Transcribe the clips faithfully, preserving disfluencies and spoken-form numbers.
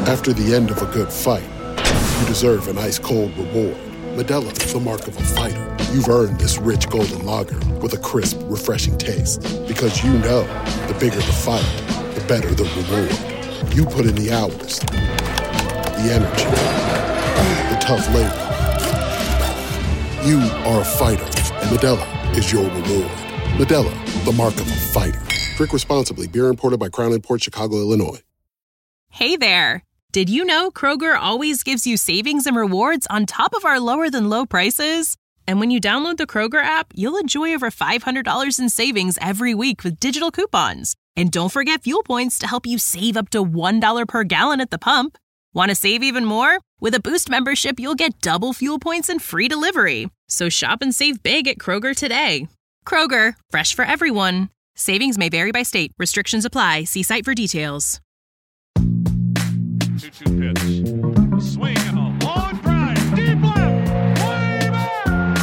After the end of a good fight, you deserve an ice-cold reward. Modelo is the mark of a fighter. You've earned this rich golden lager with a crisp, refreshing taste. Because you know, the bigger the fight, the better the reward. You put in the hours, the energy, the tough labor. You are a fighter, and Modelo is your reward. Modelo, the mark of a fighter. Drink responsibly. Beer imported by Crown Imports, Chicago, Illinois. Hey there. Did you know Kroger always gives you savings and rewards on top of our lower than low prices? And when you download the Kroger app, you'll enjoy over five hundred dollars in savings every week with digital coupons. And don't forget fuel points to help you save up to one dollar per gallon at the pump. Want to save even more? With a Boost membership, you'll get double fuel points and free delivery. So shop and save big at Kroger today. Kroger, fresh for everyone. Savings may vary by state. Restrictions apply. See site for details. two two pitch. A swing and a long drive. Deep left. Way back.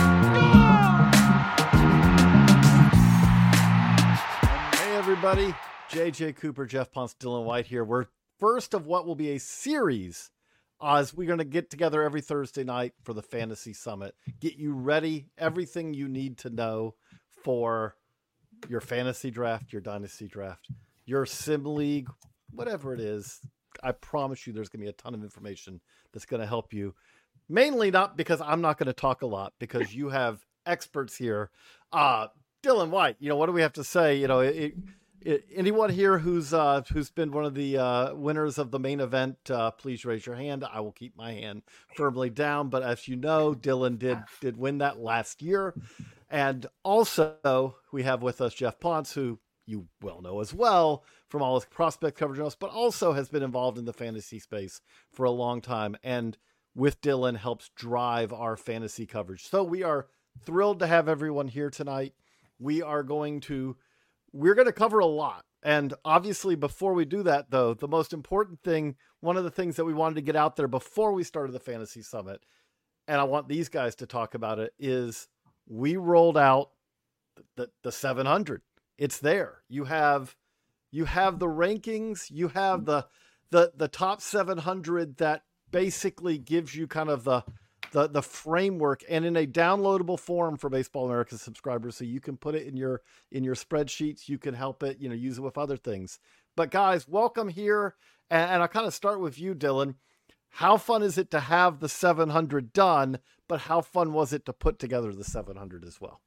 Gone! Hey, everybody. J J Cooper, Jeff Ponce, Dylan White here. We're first of what will be a series as we're going to get together every Thursday night for the Fantasy Summit. Get you ready. Everything you need to know for your fantasy draft, your dynasty draft, your sim league, whatever it is. I promise you there's going to be a ton of information that's going to help you. Mainly not because I'm not going to talk a lot, because you have experts here. Uh, Dylan White, you know, what do we have to say? You know, it, it, anyone here who's uh, who's been one of the uh, winners of the main event, uh, please raise your hand. I will keep my hand firmly down. But as you know, Dylan did did win that last year. And also we have with us Jeff Ponce, who you well know as well from all his prospect coverage on us, but also has been involved in the fantasy space for a long time. And with Dylan helps drive our fantasy coverage. So we are thrilled to have everyone here tonight. We are going to, we're going to cover a lot. And obviously before we do that though, the most important thing, one of the things that we wanted to get out there before we started the Fantasy Summit, and I want these guys to talk about it, is we rolled out the, the seven hundred. It's there. You have, you have the rankings, you have the, the, the top seven hundred that basically gives you kind of the, the, the framework, and in a downloadable form for Baseball America subscribers. So you can put it in your, in your spreadsheets. You can help it, you know, use it with other things. But guys, welcome here. And, and I'll kind of start with you, Dylan. How fun is it to have the seven hundred done, but how fun was it to put together the seven hundred as well?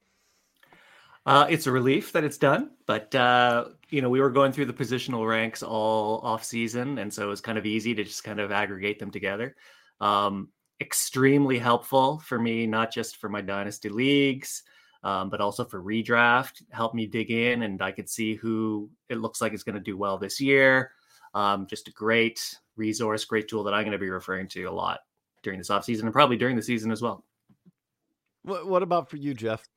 Uh, it's a relief that it's done, but uh, you know, we were going through the positional ranks all off season. And so it was kind of easy to just kind of aggregate them together. Um, extremely helpful for me, not just for my dynasty leagues, um, but also for redraft. Helped me dig in, and I could see who it looks like is going to do well this year. Um, just a great resource, great tool that I'm going to be referring to a lot during this offseason and probably during the season as well. What, what about for you, Jeff?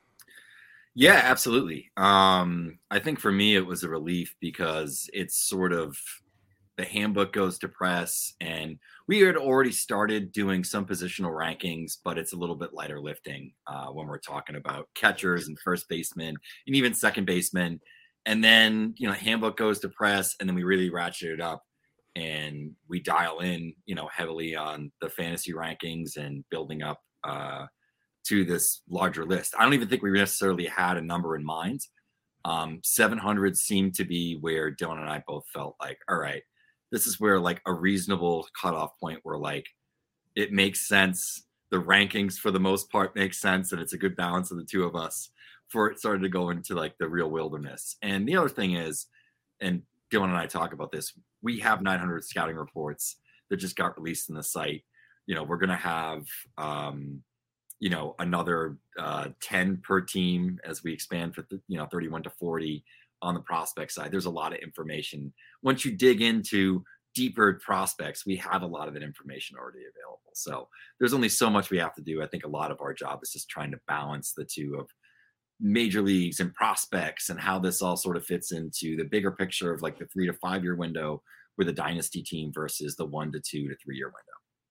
Yeah, absolutely. Um, I think for me, it was a relief because it's sort of the handbook goes to press, and we had already started doing some positional rankings, but it's a little bit lighter lifting uh, when we're talking about catchers and first basemen and even second basemen. And then, you know, handbook goes to press, and then we really ratchet it up and we dial in, you know, heavily on the fantasy rankings and building up uh, to this larger list. I don't even think we necessarily had a number in mind. Um, seven hundred seemed to be where Dylan and I both felt like, all right, this is where like a reasonable cutoff point where like it makes sense. The rankings for the most part make sense, and it's a good balance of the two of us for it started to go into like the real wilderness. And the other thing is, and Dylan and I talk about this, we have nine hundred scouting reports that just got released in the site. You know, we're going to have, um, you know, another uh, ten per team as we expand for, you know, thirty-one to forty on the prospect side. There's a lot of information. Once you dig into deeper prospects, we have a lot of that information already available. So there's only so much we have to do. I think a lot of our job is just trying to balance the two of major leagues and prospects and how this all sort of fits into the bigger picture of like the three to five year window with a dynasty team versus the one to two to three year window.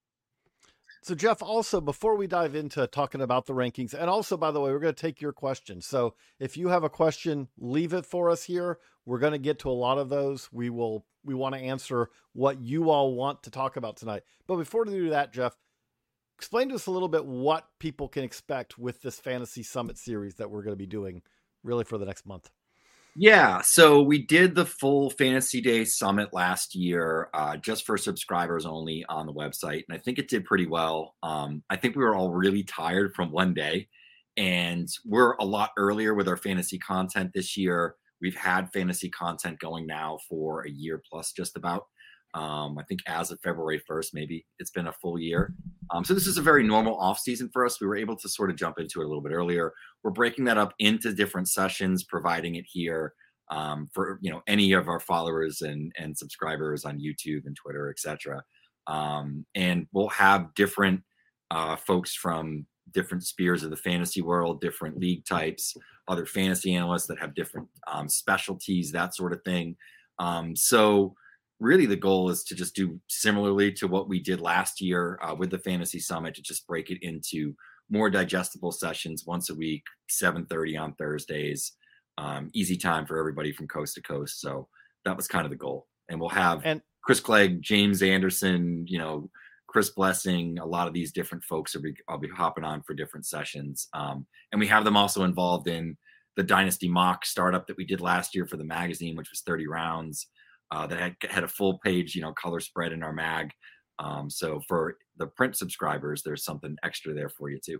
So Jeff, also before we dive into talking about the rankings, and also, by the way, we're going to take your questions. So if you have a question, leave it for us here. We're going to get to a lot of those. We will, we want to answer what you all want to talk about tonight. But before we do that, Jeff, explain to us a little bit what people can expect with this Fantasy Summit series that we're going to be doing really for the next month. Yeah, so we did the full Fantasy Day Summit last year, uh, just for subscribers only on the website, and I think it did pretty well. Um, I think we were all really tired from one day, and we're a lot earlier with our fantasy content this year. We've had fantasy content going now for a year plus, just about. Um, I think as of February first, maybe it's been a full year. Um, so this is a very normal off season for us. We were able to sort of jump into it a little bit earlier. We're breaking that up into different sessions, providing it here um, for, you know, any of our followers and, and subscribers on YouTube and Twitter, et cetera. Um, and we'll have different uh, folks from different spheres of the fantasy world, different league types, other fantasy analysts that have different um, specialties, that sort of thing. Um, so really the goal is to just do similarly to what we did last year uh, with the Fantasy Summit, to just break it into more digestible sessions once a week, seven thirty on Thursdays, um, easy time for everybody from coast to coast. So that was kind of the goal. And we'll have and Chris Clegg, James Anderson, you know, Chris Blessing, a lot of these different folks will be, I'll be hopping on for different sessions. Um, and we have them also involved in the Dynasty Mock startup that we did last year for the magazine, which was thirty rounds. Uh, that had, had a full page, you know, color spread in our mag. Um, so for the print subscribers, there's something extra there for you too.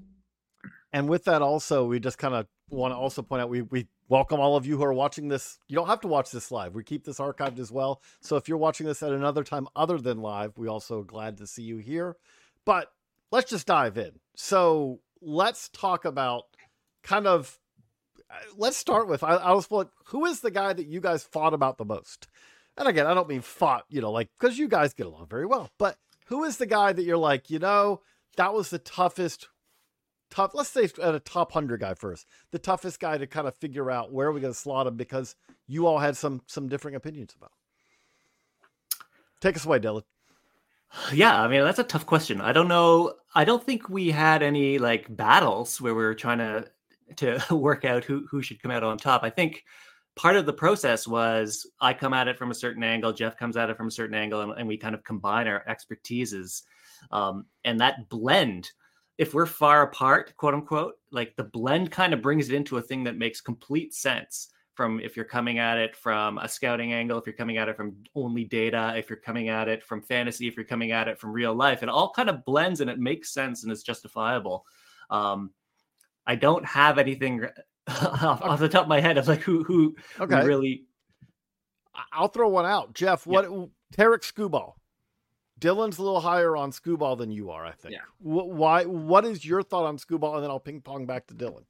And with that also, we just kind of want to also point out, we, we welcome all of you who are watching this. You don't have to watch this live. We keep this archived as well. So if you're watching this at another time other than live, we also glad to see you here. But let's just dive in. So let's talk about kind of, let's start with, I, I was like, who is the guy that you guys fought about the most? And again, I don't mean fought, you know, like, because you guys get along very well, but who is the guy that you're like, you know, that was the toughest, tough, let's say at a top one hundred guy first, the toughest guy to kind of figure out where we're going to slot him, because you all had some, some differing opinions about. Take us away, Dylan. Yeah, I mean, that's a tough question. I don't know. I don't think we had any like battles where we were trying to to work out who, who should come out on top. I think part of the process was I come at it from a certain angle, Jeff comes at it from a certain angle, and, and we kind of combine our expertises. Um, and that blend, if we're far apart, quote unquote, like the blend kind of brings it into a thing that makes complete sense, from if you're coming at it from a scouting angle, if you're coming at it from only data, if you're coming at it from fantasy, if you're coming at it from real life, it all kind of blends and it makes sense and it's justifiable. Um, I don't have anything off, off the top of my head of like who who, okay. who really. I'll throw one out, Jeff. What yeah. Tarek Skubal? Dylan's a little higher on Skubal than you are, I think. Yeah. Why? What is your thought on Skubal? And then I'll ping pong back to Dylan.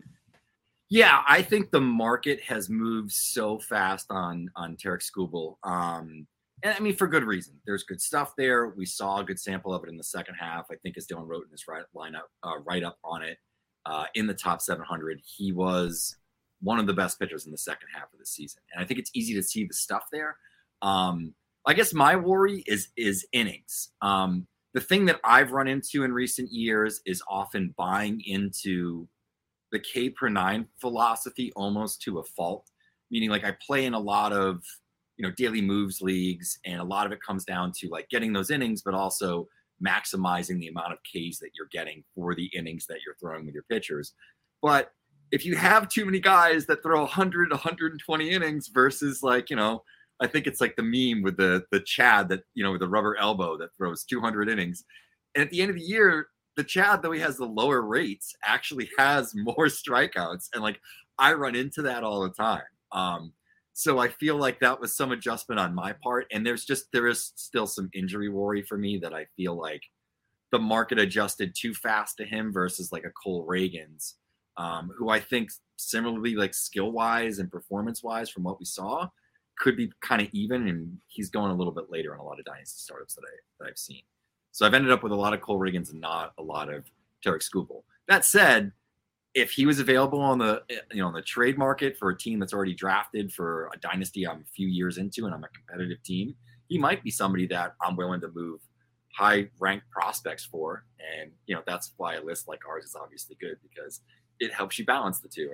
Yeah, I think the market has moved so fast on on Tarek Skubal. Um, and I mean, for good reason. There's good stuff there. We saw a good sample of it in the second half. I think as Dylan wrote in his right lineup, uh, write up on it. Uh, in the top seven hundred, he was one of the best pitchers in the second half of the season. And I think it's easy to see the stuff there. Um, I guess my worry is, is innings. Um, the thing that I've run into in recent years is often buying into the K per nine philosophy almost to a fault, meaning like I play in a lot of, you know, daily moves leagues, and a lot of it comes down to like getting those innings, but also maximizing the amount of Ks that you're getting for the innings that you're throwing with your pitchers. But if you have too many guys that throw one hundred, one hundred twenty innings versus like, you know, I think it's like the meme with the the Chad that, you know, with the rubber elbow that throws two hundred innings. And at the end of the year, the Chad, though he has the lower rates, actually has more strikeouts. And like, I run into that all the time. Um, So I feel like that was some adjustment on my part. And there's just, there is still some injury worry for me that I feel like the market adjusted too fast to him versus like a Cole Reagans, um, who I think similarly, like skill wise and performance wise from what we saw, could be kind of even. And he's going a little bit later on a lot of dynasty startups that, I, that I've seen. So I've ended up with a lot of Cole Reagans and not a lot of Tarek Skubal. That said, if he was available on the, you know, on the trade market for a team that's already drafted for a dynasty I'm a few years into and I'm a competitive team, he might be somebody that I'm willing to move high ranked prospects for. And, you know, that's why a list like ours is obviously good, because it helps you balance the two. And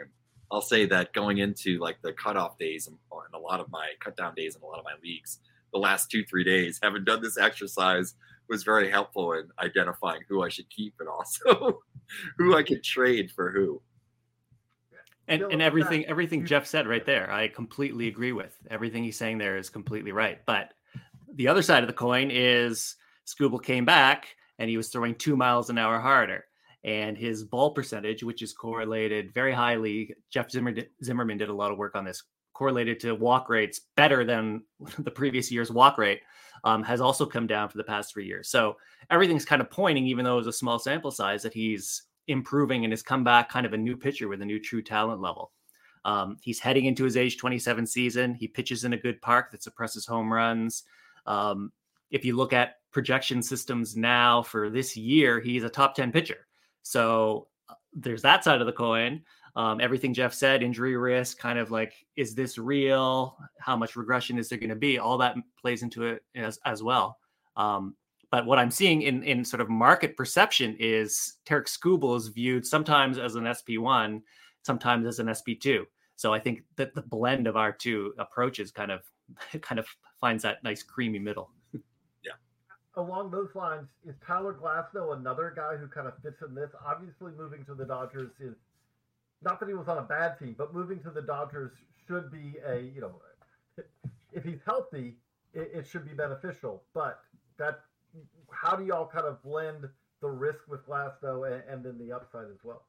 I'll say that going into like the cutoff days and, and a lot of my cut down days in a lot of my leagues, the last two, three days, having done this exercise was very helpful in identifying who I should keep and also who I could trade for who. And, and everything, everything Jeff said right there, I completely agree with. Everything he's saying there is completely right. But the other side of the coin is Skubal came back and he was throwing two miles an hour harder. And his ball percentage, which is correlated very highly, Jeff Zimmer did, Zimmerman did a lot of work on this, correlated to walk rates better than the previous year's walk rate, um, has also come down for the past three years. So everything's kind of pointing, even though it was a small sample size, that he's improving and has come back kind of a new pitcher with a new true talent level. Um, he's heading into his age twenty-seven season. He pitches in a good park that suppresses home runs. Um, if you look at projection systems now for this year, he's a top ten pitcher. So uh, there's that side of the coin. Um, everything Jeff said, injury risk, kind of like, is this real? How much regression is there going to be? All that plays into it as, as well. Um, but what I'm seeing in, in sort of market perception is Tarik Skubal is viewed sometimes as an S P one, sometimes as an S P two. So I think that the blend of our two approaches kind of kind of finds that nice creamy middle. Along those lines, is Tyler Glasnow another guy who kind of fits in this? Obviously, moving to the Dodgers is not that he was on a bad team, but moving to the Dodgers should be a, you know, if he's healthy, it, it should be beneficial. But that, how do y'all kind of blend the risk with Glasnow and, and then the upside as well?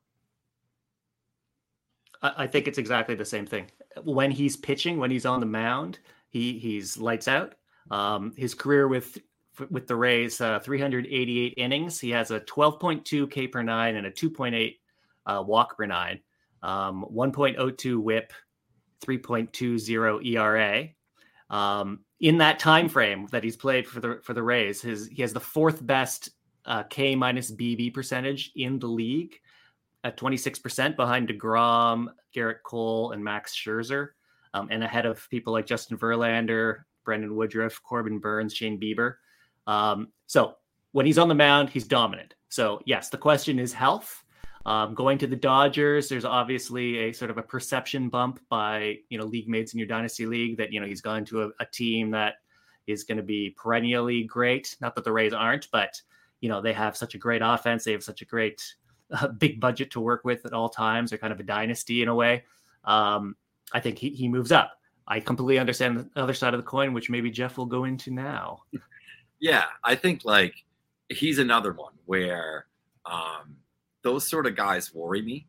I think it's exactly the same thing. When he's pitching, when he's on the mound, he he's lights out. Um, his career with with the Rays, uh, three hundred eighty-eight innings. He has a twelve point two K per nine and a two point eight uh, walk per nine, um, one point oh two whip, three point two oh E R A. Um, in that time frame that he's played for the for the Rays, his he has the fourth best uh, K minus B B percentage in the league at twenty-six percent, behind DeGrom, Garrett Cole, and Max Scherzer, um, and ahead of people like Justin Verlander, Brendan Woodruff, Corbin Burns, Shane Bieber. Um, so when he's on the mound, he's dominant. So yes, the question is health. Um, going to the Dodgers, there's obviously a sort of a perception bump by, you know, league mates in your dynasty league that, you know, he's gone to a, a team that is going to be perennially great. Not that the Rays aren't, but, you know, they have such a great offense. They have such a great uh, big budget to work with at all times. They're kind of a dynasty in a way. Um, I think he, he moves up. I completely understand the other side of the coin, which maybe Jeff will go into now. Yeah, I think like he's another one where um, those sort of guys worry me,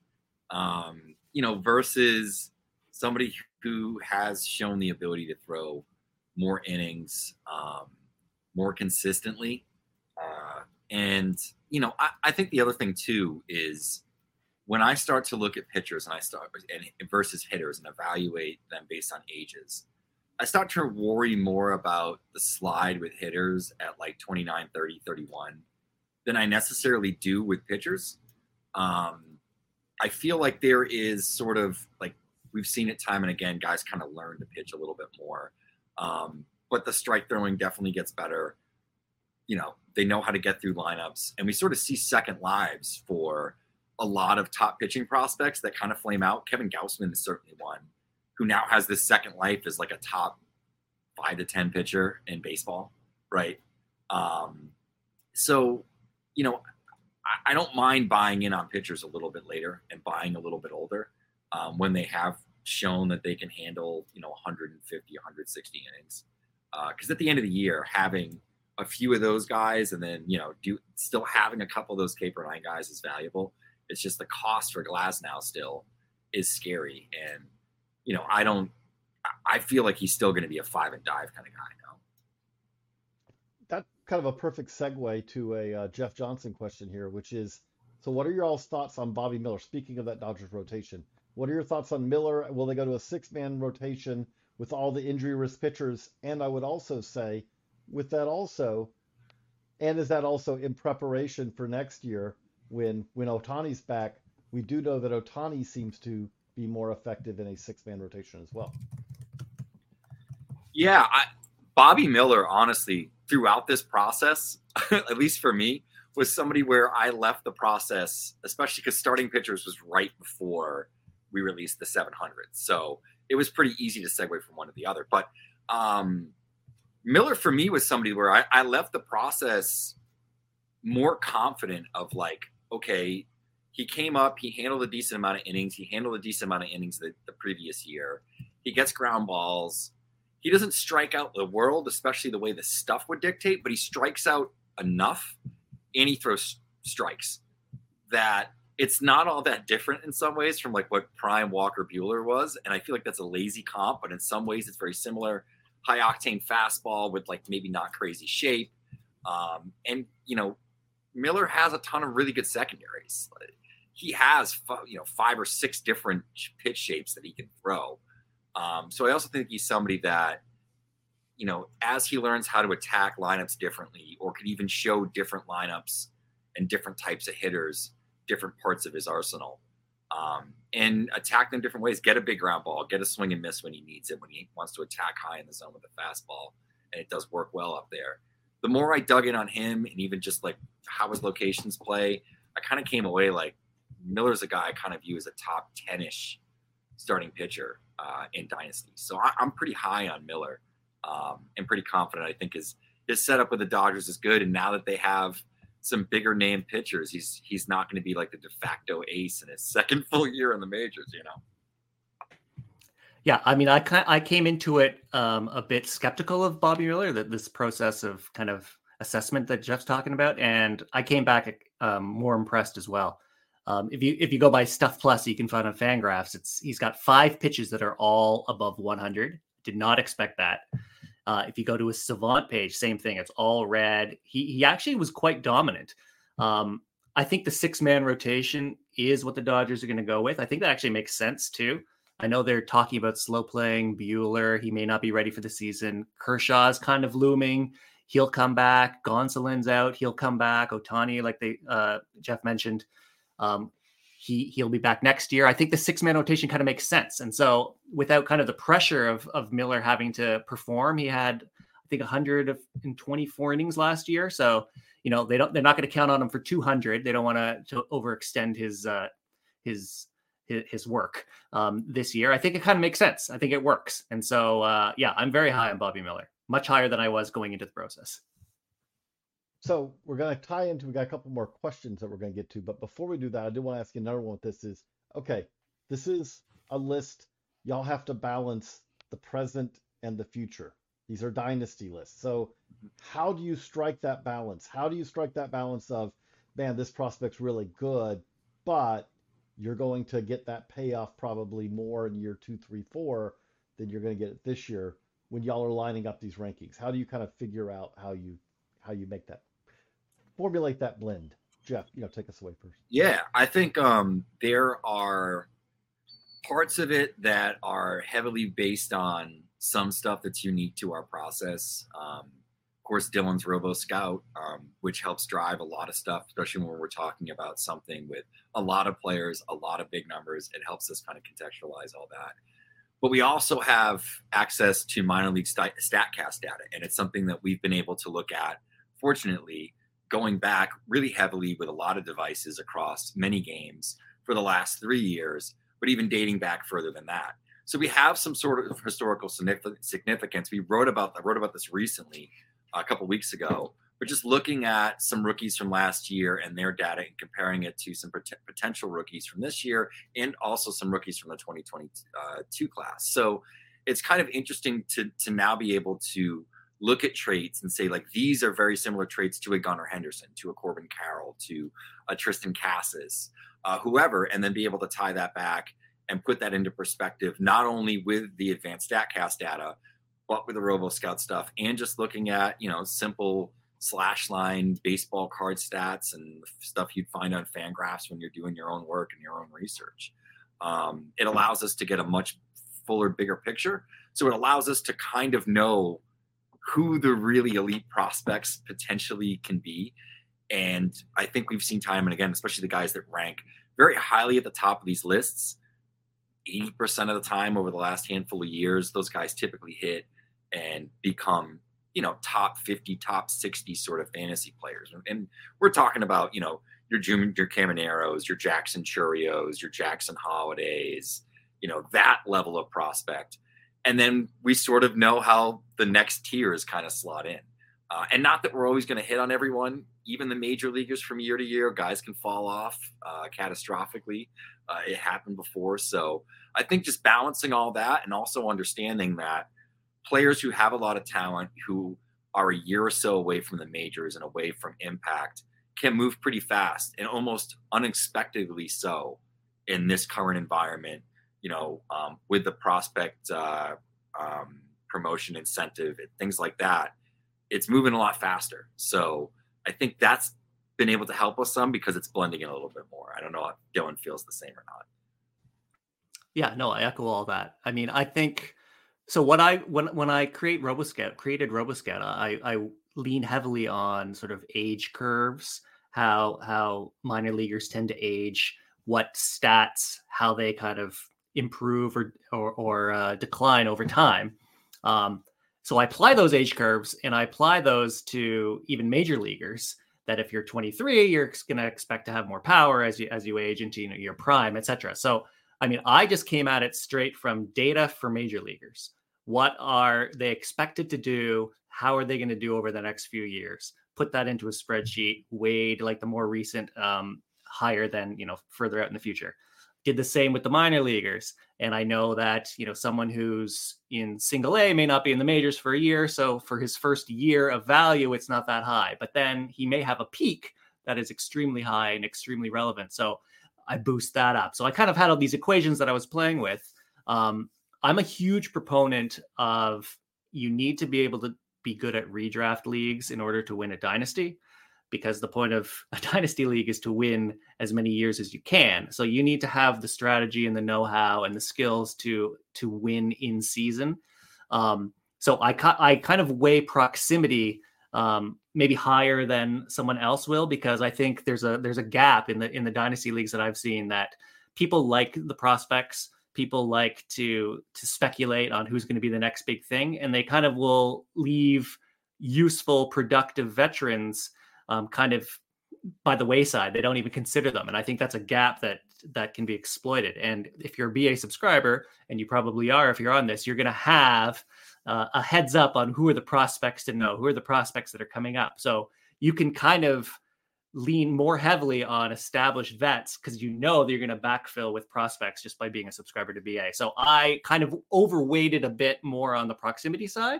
um, you know, versus somebody who has shown the ability to throw more innings, um, more consistently. Uh, and, you know, I, I think the other thing too is when I start to look at pitchers and I start and versus hitters and evaluate them based on ages, I start to worry more about the slide with hitters at like twenty-nine, thirty, thirty-one than I necessarily do with pitchers. Um, I feel like there is sort of like, we've seen it time and again, guys kind of learn to pitch a little bit more. Um, but the strike throwing definitely gets better. You know, they know how to get through lineups, and we sort of see second lives for a lot of top pitching prospects that kind of flame out. Kevin Gausman is certainly one who now has this second life as like a top five to ten pitcher in baseball. Right. Um, so, you know, I, I don't mind buying in on pitchers a little bit later and buying a little bit older um, when they have shown that they can handle, you know, one fifty, one sixty innings. Because uh, at the end of the year, having a few of those guys and then, you know, do still having a couple of those K per nine guys is valuable. It's just the cost for Glasnow still is scary. And, you know, I don't, I feel like he's still going to be a five and dive kind of guy now. That's kind of a perfect segue to a uh, Jeff Johnson question here, which is, so what are your all's thoughts on Bobby Miller? Speaking of that Dodgers rotation, what are your thoughts on Miller? Will they go to a six-man rotation with all the injury risk pitchers? And I would also say with that also, and is that also in preparation for next year when, when Ohtani's back? We do know that Ohtani seems to be more effective in a six-man rotation as well. Yeah, I, Bobby Miller, honestly, throughout this process, at least for me, was somebody where I left the process, especially because starting pitchers was right before we released the seven hundred. So it was pretty easy to segue from one to the other. But um, Miller for me was somebody where I, I left the process more confident of like, okay, he came up, he handled a decent amount of innings. He handled a decent amount of innings the, the previous year. He gets ground balls. He doesn't strike out the world, especially the way the stuff would dictate, but he strikes out enough and he throws strikes that it's not all that different in some ways from like what prime Walker Buehler was. And I feel like that's a lazy comp, but in some ways it's very similar. High octane fastball with like maybe not crazy shape. Um, and, you know, Miller has a ton of really good secondaries. He has, you know, five or six different pitch shapes that he can throw. Um, so I also think he's somebody that, you know, as he learns how to attack lineups differently, or could even show different lineups and different types of hitters, different parts of his arsenal, um, and attack them different ways, get a big ground ball, get a swing and miss when he needs it, when he wants to attack high in the zone with a fastball, and it does work well up there. The more I dug in on him and even just like how his locations play, I kind of came away like Miller's a guy I kind of view as a top ten-ish starting pitcher uh, in Dynasty. So I, I'm pretty high on Miller um, and pretty confident. I think his, his setup with the Dodgers is good. And now that they have some bigger name pitchers, he's he's not going to be like the de facto ace in his second full year in the majors, you know? Yeah, I mean, I I came into it um, a bit skeptical of Bobby Miller, that this process of kind of assessment that Jeff's talking about, and I came back um, more impressed as well. Um, if you if you go by Stuff Plus, you can find on Fangraphs, it's he's got five pitches that are all above one hundred. Did not expect that. Uh, if you go to his Savant page, same thing. It's all red. He he actually was quite dominant. Um, I think the six man rotation is what the Dodgers are going to go with. I think that actually makes sense too. I know they're talking about slow playing Buehler. He may not be ready for the season. Kershaw's kind of looming. He'll come back. Gonsolin's out. He'll come back. Ohtani, like they uh, Jeff mentioned, um, he he'll be back next year. I think the six man rotation kind of makes sense. And so, without kind of the pressure of of Miller having to perform, he had I think one hundred twenty-four innings last year. So you know they don't they're not going to count on him for two hundred. They don't want to to overextend his uh, his. his work um, this year. I think it kind of makes sense. I think it works. And so, uh, yeah, I'm very high on Bobby Miller, much higher than I was going into the process. So we're going to tie into, we got a couple more questions that we're going to get to, but before we do that, I do want to ask you another one. This is, okay, this is a list. Y'all have to balance the present and the future. These are dynasty lists. So how do you strike that balance? How do you strike that balance of, man, this prospect's really good, but you're going to get that payoff probably more in year two, three, four than you're going to get it this year when y'all are lining up these rankings? How do you kind of figure out how you how you make that, formulate that blend? Jeff, you know, take us away first. Yeah, I think um, there are parts of it that are heavily based on some stuff that's unique to our process. Um, of course, Dylan's Robo Scout, um, which helps drive a lot of stuff, especially when we're talking about something with a lot of players, a lot of big numbers. It helps us kind of contextualize all that. But we also have access to minor league st- StatCast data, and it's something that we've been able to look at, fortunately, going back really heavily with a lot of devices across many games for the last three years, but even dating back further than that. So we have some sort of historical significance. We wrote about, I wrote about this recently, a couple weeks ago, but just looking at some rookies from last year and their data and comparing it to some pot- potential rookies from this year and also some rookies from the twenty twenty-two class. So it's kind of interesting to to now be able to look at traits and say, like, these are very similar traits to a Gunnar Henderson, to a Corbin Carroll, to a Tristan Casas, uh, whoever, and then be able to tie that back and put that into perspective, not only with the advanced StatCast data, but with the Robo Scout stuff, and just looking at, you know, simple slash line baseball card stats and stuff you'd find on Fangraphs when you're doing your own work and your own research. Um, it allows us to get a much fuller, bigger picture. So it allows us to kind of know who the really elite prospects potentially can be. And I think we've seen time and again, especially the guys that rank very highly at the top of these lists, eighty percent of the time over the last handful of years, those guys typically hit and become you know, top fifty, top sixty sort of fantasy players. And we're talking about, you know, your Junior Camaneros, your Jackson Churios, your Jackson Holidays, you know, that level of prospect. And then we sort of know how the next tiers kind of slot in. Uh, and not that we're always going to hit on everyone, even the major leaguers from year to year, guys can fall off uh, catastrophically. Uh, it happened before. So I think just balancing all that and also understanding that players who have a lot of talent, who are a year or so away from the majors and away from impact, can move pretty fast and almost unexpectedly so in this current environment, you know, um, with the prospect uh, um, promotion incentive and things like that. It's moving a lot faster. So I think that's been able to help us some because it's blending in a little bit more. I don't know if Dylan feels the same or not. Yeah, no, I echo all that. I mean, I think, so when I, when, when I create RoboScout, created RoboScout, I, I lean heavily on sort of age curves, how, how minor leaguers tend to age, what stats, how they kind of improve or, or, or uh, decline over time. Um, So I apply those age curves and I apply those to even major leaguers, that if you're twenty-three, you're going to expect to have more power as you, as you age into, you know, your prime, et cetera. So, I mean, I just came at it straight from data for major leaguers. What are they expected to do? How are they going to do over the next few years? Put that into a spreadsheet, weighed like the more recent, um, higher than, you know, further out in the future. Did the same with the minor leaguers. And I know that, you know, someone who's in single A may not be in the majors for a year. So for his first year of value, it's not that high, but then he may have a peak that is extremely high and extremely relevant. So I boost that up. So I kind of had all these equations that I was playing with. Um, I'm a huge proponent of, you need to be able to be good at redraft leagues in order to win a dynasty, because the point of a dynasty league is to win as many years as you can. So you need to have the strategy and the know-how and the skills to, to win in season. Um, so I, I kind of weigh proximity um, maybe higher than someone else will, because I think there's a, there's a gap in the, in the dynasty leagues that I've seen, that people like the prospects, people like to, to speculate on who's going to be the next big thing. And they kind of will leave useful, productive veterans Um, kind of by the wayside. They don't even consider them. And I think that's a gap that that can be exploited. And if you're a B A subscriber, and you probably are, if you're on this, you're going to have uh, a heads up on who are the prospects to know, who are the prospects that are coming up. So you can kind of lean more heavily on established vets, because you know that you're going to backfill with prospects just by being a subscriber to B A. So I kind of overweighted a bit more on the proximity side.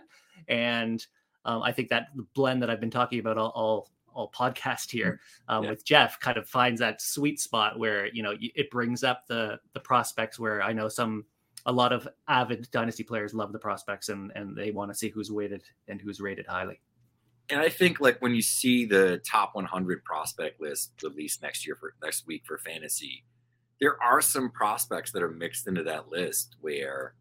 And um, I think that the blend that I've been talking about all, all all podcast here um, yeah. with Jeff kind of finds that sweet spot where, you know, it brings up the the prospects, where I know some, a lot of avid dynasty players love the prospects, and, and they want to see who's weighted and who's rated highly. And I think, like, when you see the top one hundred prospect list released next year for next week for fantasy, there are some prospects that are mixed into that list where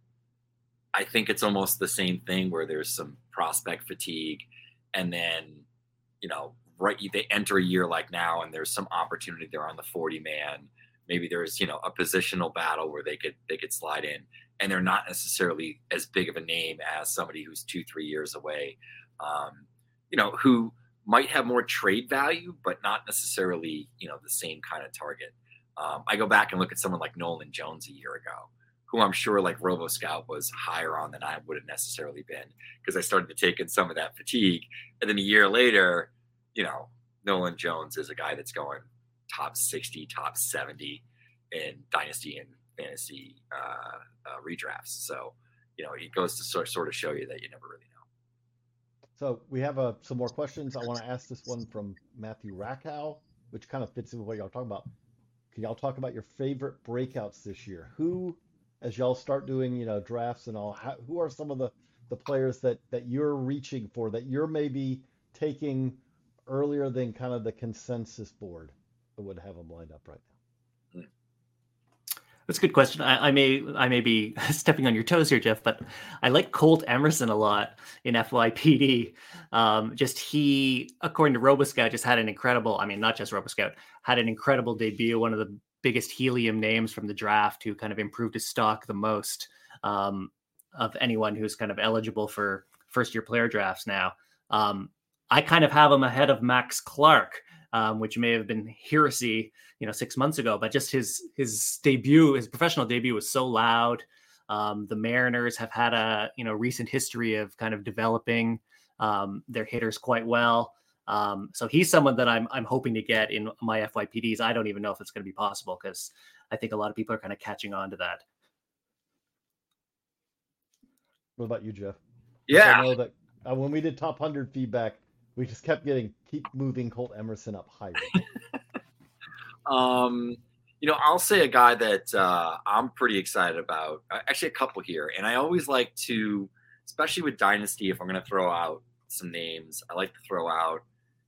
I think it's almost the same thing, where there's some prospect fatigue, and then, you know, right, they enter a year like now, and there's some opportunity there on the forty man. Maybe there's, you know, a positional battle where they could they could slide in, and they're not necessarily as big of a name as somebody who's two, three years away, um, you know, who might have more trade value, but not necessarily, you know, the same kind of target. Um, I go back and look at someone like Nolan Jones a year ago, who I'm sure, like, RoboScout was higher on than I would have necessarily been, because I started to take in some of that fatigue. And then a year later, you know, Nolan Jones is a guy that's going top sixty, top seventy in dynasty and fantasy uh, uh, redrafts. So, you know, it goes to sort, sort of show you that you never really know. So we have uh, some more questions. I want to ask this one from Matthew Rackow, which kind of fits in with what y'all talking about. Can y'all talk about your favorite breakouts this year? Who, as y'all start doing, you know, drafts and all, how, who are some of the, the players that, that you're reaching for, that you're maybe taking earlier than kind of the consensus board that would have them lined up right now? That's a good question. I, I may I may be stepping on your toes here, Jeff, but I like Colt Emerson a lot in F Y P D. Um, just he, according to RoboScout, just had an incredible, I mean, not just RoboScout, had an incredible debut, one of the biggest helium names from the draft, who kind of improved his stock the most um, of anyone who's kind of eligible for first year player drafts now. Um, I kind of have him ahead of Max Clark, um, which may have been heresy, you know, six months ago, but just his, his debut, his professional debut was so loud. Um, the Mariners have had a, you know, recent history of kind of developing um, their hitters quite well. Um, so he's someone that I'm, I'm hoping to get in my F Y P Ds. I don't even know if it's going to be possible because I think a lot of people are kind of catching on to that. What about you, Jeff? Yeah. I know that uh, when we did top one hundred feedback, we just kept getting, keep moving Colt Emerson up higher. um, you know, I'll say a guy that uh, I'm pretty excited about. Actually, a couple here. And I always like to, especially with Dynasty, if I'm going to throw out some names, I like to throw out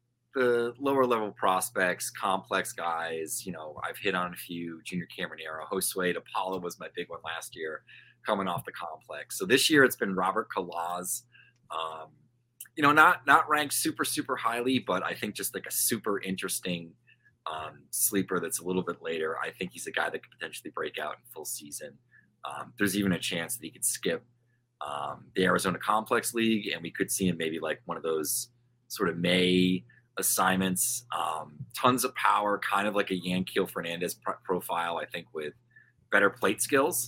the lower level prospects, complex guys. You know, I've hit on a few: Junior Caminero, Josue DePaula was my big one last year, coming off the complex. So this year it's been Robert Kalaz. Um, you know, not not ranked super super highly, but I think just like a super interesting um, sleeper that's a little bit later. I think he's a guy that could potentially break out in full season. Um, there's even a chance that he could skip um, the Arizona Complex League, and we could see him maybe like one of those sort of May assignments. Um, tons of power, kind of like a Yanquiel Fernandez pro- profile, I think, with better plate skills.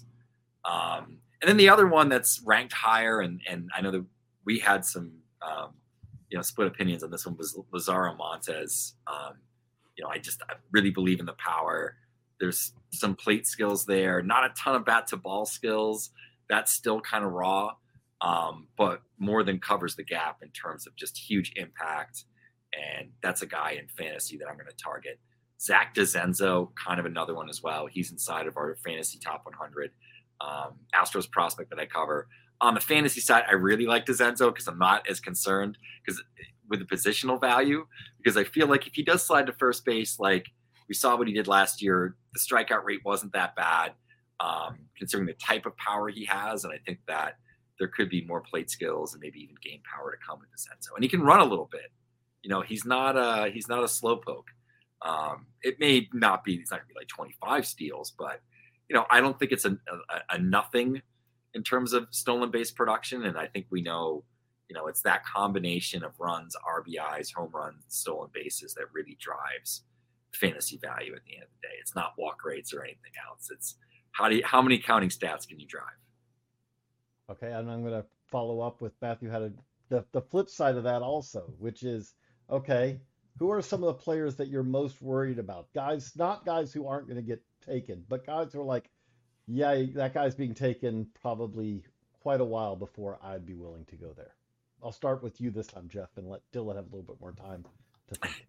Um, and then the other one that's ranked higher, and and I know that we had some um, you know split opinions on this one, was Lazaro Montes. Um, you know, I just I really believe in the power. There's some plate skills there, not a ton of bat to ball skills. That's still kind of raw, um, but more than covers the gap in terms of just huge impact. And that's a guy in fantasy that I'm going to target. Zach DeZenzo, kind of another one as well. He's inside of our fantasy top one hundred. Um, Astros prospect that I cover. On the fantasy side, I really like DeZenzo because I'm not as concerned because with the positional value, because I feel like if he does slide to first base, like we saw what he did last year, the strikeout rate wasn't that bad, um, considering the type of power he has. And I think that there could be more plate skills and maybe even game power to come with DeZenzo. And he can run a little bit. You know, he's not a he's not a slowpoke. Um, it may not be it's not gonna be like twenty-five steals, but you know, I don't think it's a, a, a nothing in terms of stolen base production. And I think we know, you know, it's that combination of runs, R B Is, home runs, stolen bases that really drives fantasy value at the end of the day. It's not walk rates or anything else. It's how do you, how many counting stats can you drive? Okay, and I'm going to follow up with Matthew had a the the flip side of that also, which is okay, who are some of the players that you're most worried about? Guys, not guys who aren't going to get taken, but guys who are like, yeah, that guy's being taken probably quite a while before I'd be willing to go there. I'll start with you this time, Jeff, and let Dylan have a little bit more time to think.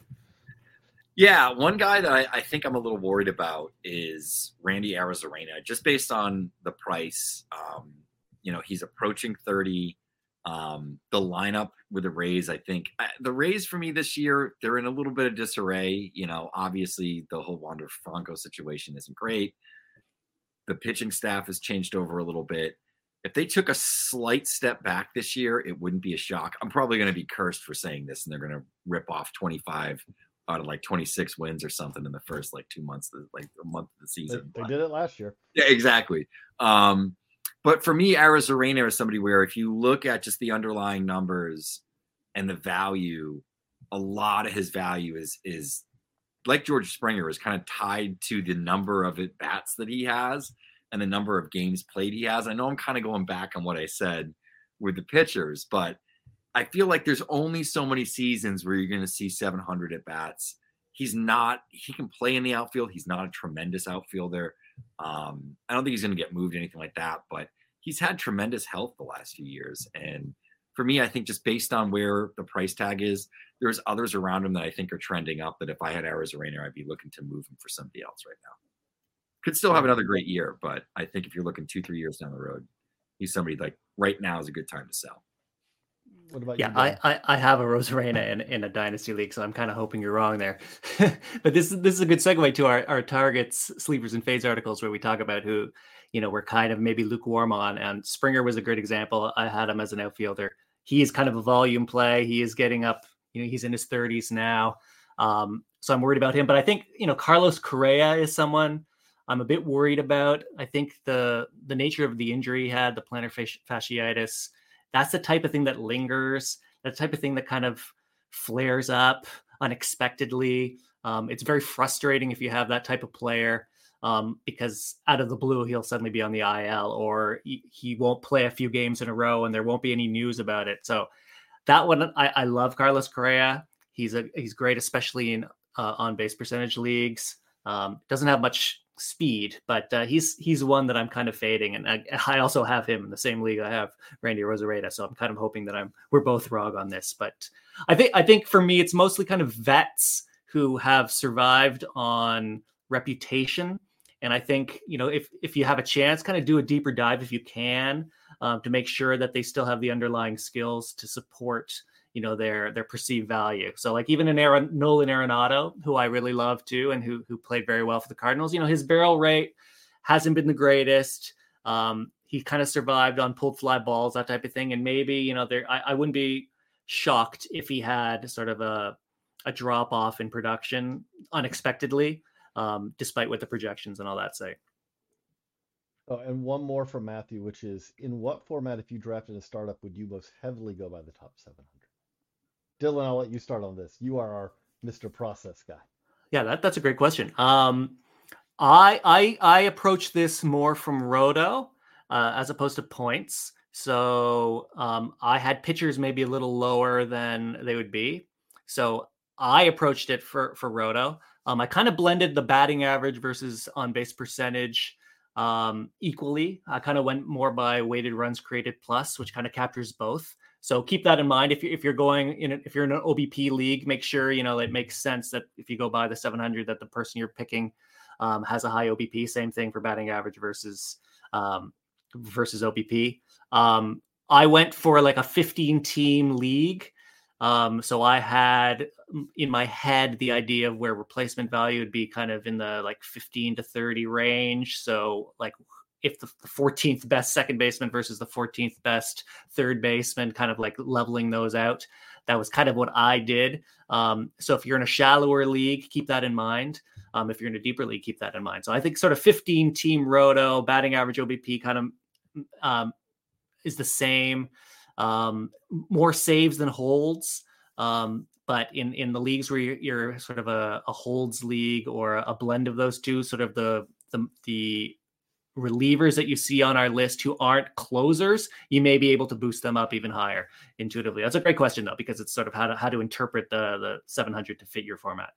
Yeah, one guy that I, I think I'm a little worried about is Randy Arozarena, just based on the price. Um, you know, he's approaching thirty. Um, the lineup with the Rays, I think I, the Rays for me this year, they're in a little bit of disarray. You know, obviously the whole Wander Franco situation isn't great. The pitching staff has changed over a little bit. If they took a slight step back this year, it wouldn't be a shock. I'm probably going to be cursed for saying this, and they're going to rip off twenty-five out of like twenty-six wins or something in the first like two months, like a month of the season. They, they did it last year. Yeah, exactly. Um, But for me, Arozarena is somebody where if you look at just the underlying numbers and the value, a lot of his value is is like George Springer is kind of tied to the number of at bats that he has and the number of games played he has. I know I'm kind of going back on what I said with the pitchers, but I feel like there's only so many seasons where you're going to see seven hundred at bats. He's not, he can play in the outfield. He's not a tremendous outfielder. Um, I don't think he's going to get moved or anything like that, but he's had tremendous health the last few years. And for me, I think just based on where the price tag is, there's others around him that I think are trending up that if I had Arozarena, I'd be looking to move him for somebody else right now. Could still have another great year, but I think if you're looking two, three years down the road, he's somebody like right now is a good time to sell. What about yeah, you? I, I I have a Arozarena in, in a dynasty league, so I'm kind of hoping you're wrong there. But this this is a good segue to our, our targets, sleepers, and fades articles where we talk about who, you know, we're kind of maybe lukewarm on. And Springer was a great example. I had him as an outfielder. He is kind of a volume play. He is getting up, you know, he's in his thirties now. Um, so I'm worried about him. But I think, you know, Carlos Correa is someone I'm a bit worried about. I think the the nature of the injury he had, the plantar fasci- fasciitis, that's the type of thing that lingers, that type of thing that kind of flares up unexpectedly. Um, it's very frustrating if you have that type of player, um, because out of the blue, he'll suddenly be on the I L, or he, he won't play a few games in a row and there won't be any news about it. So that one, I, I love Carlos Correa. He's a he's great, especially in uh, on base percentage leagues. Um, doesn't have much speed, but uh, he's he's one that I'm kind of fading, and I, I also have him in the same league I have Randy Rosareda. So I'm kind of hoping that I'm we're both wrong on this. But I think I think for me, it's mostly kind of vets who have survived on reputation. And I think, you know, if if you have a chance, kind of do a deeper dive if you can, um, to make sure that they still have the underlying skills to support, you know, their their perceived value. So like even an Aaron, Nolan Arenado, who I really love too, and who who played very well for the Cardinals, you know, his barrel rate hasn't been the greatest. Um, he kind of survived on pulled fly balls, that type of thing. And maybe, you know, there I, I wouldn't be shocked if he had sort of a a drop off in production unexpectedly, um, despite what the projections and all that say. Oh, and one more from Matthew, which is, in what format, if you drafted a startup, would you most heavily go by the top seven hundred? Dylan, I'll let you start on this. You are our Mister Process guy. Yeah, that, that's a great question. Um, I, I, I approach this more from Roto uh, as opposed to points. So um, I had pitchers maybe a little lower than they would be. So I approached it for, for Roto. Um, I kind of blended the batting average versus on base percentage um, equally. I kind of went more by weighted runs created plus, which kind of captures both. So keep that in mind. If you if you're going in, a, if you're in an O B P league, make sure, you know, it makes sense that if you go by the seven hundred, that the person you're picking um, has a high O B P. Same thing for batting average versus um, versus O B P. Um, I went for like a fifteen team league. Um, so I had in my head the idea of where replacement value would be kind of in the like fifteen to thirty range. So like if the fourteenth best second baseman versus the fourteenth best third baseman, kind of like leveling those out. That was kind of what I did. Um, so if you're in a shallower league, keep that in mind. Um, if you're in a deeper league, keep that in mind. So I think sort of fifteen team Roto, batting average O B P kind of um, is the same. Um, more saves than holds. Um, but in, in the leagues where you're, you're sort of a, a holds league or a blend of those two, sort of the, the, the relievers that you see on our list who aren't closers, you may be able to boost them up even higher intuitively. That's a great question though, because it's sort of how to, how to interpret the, the seven hundred to fit your format.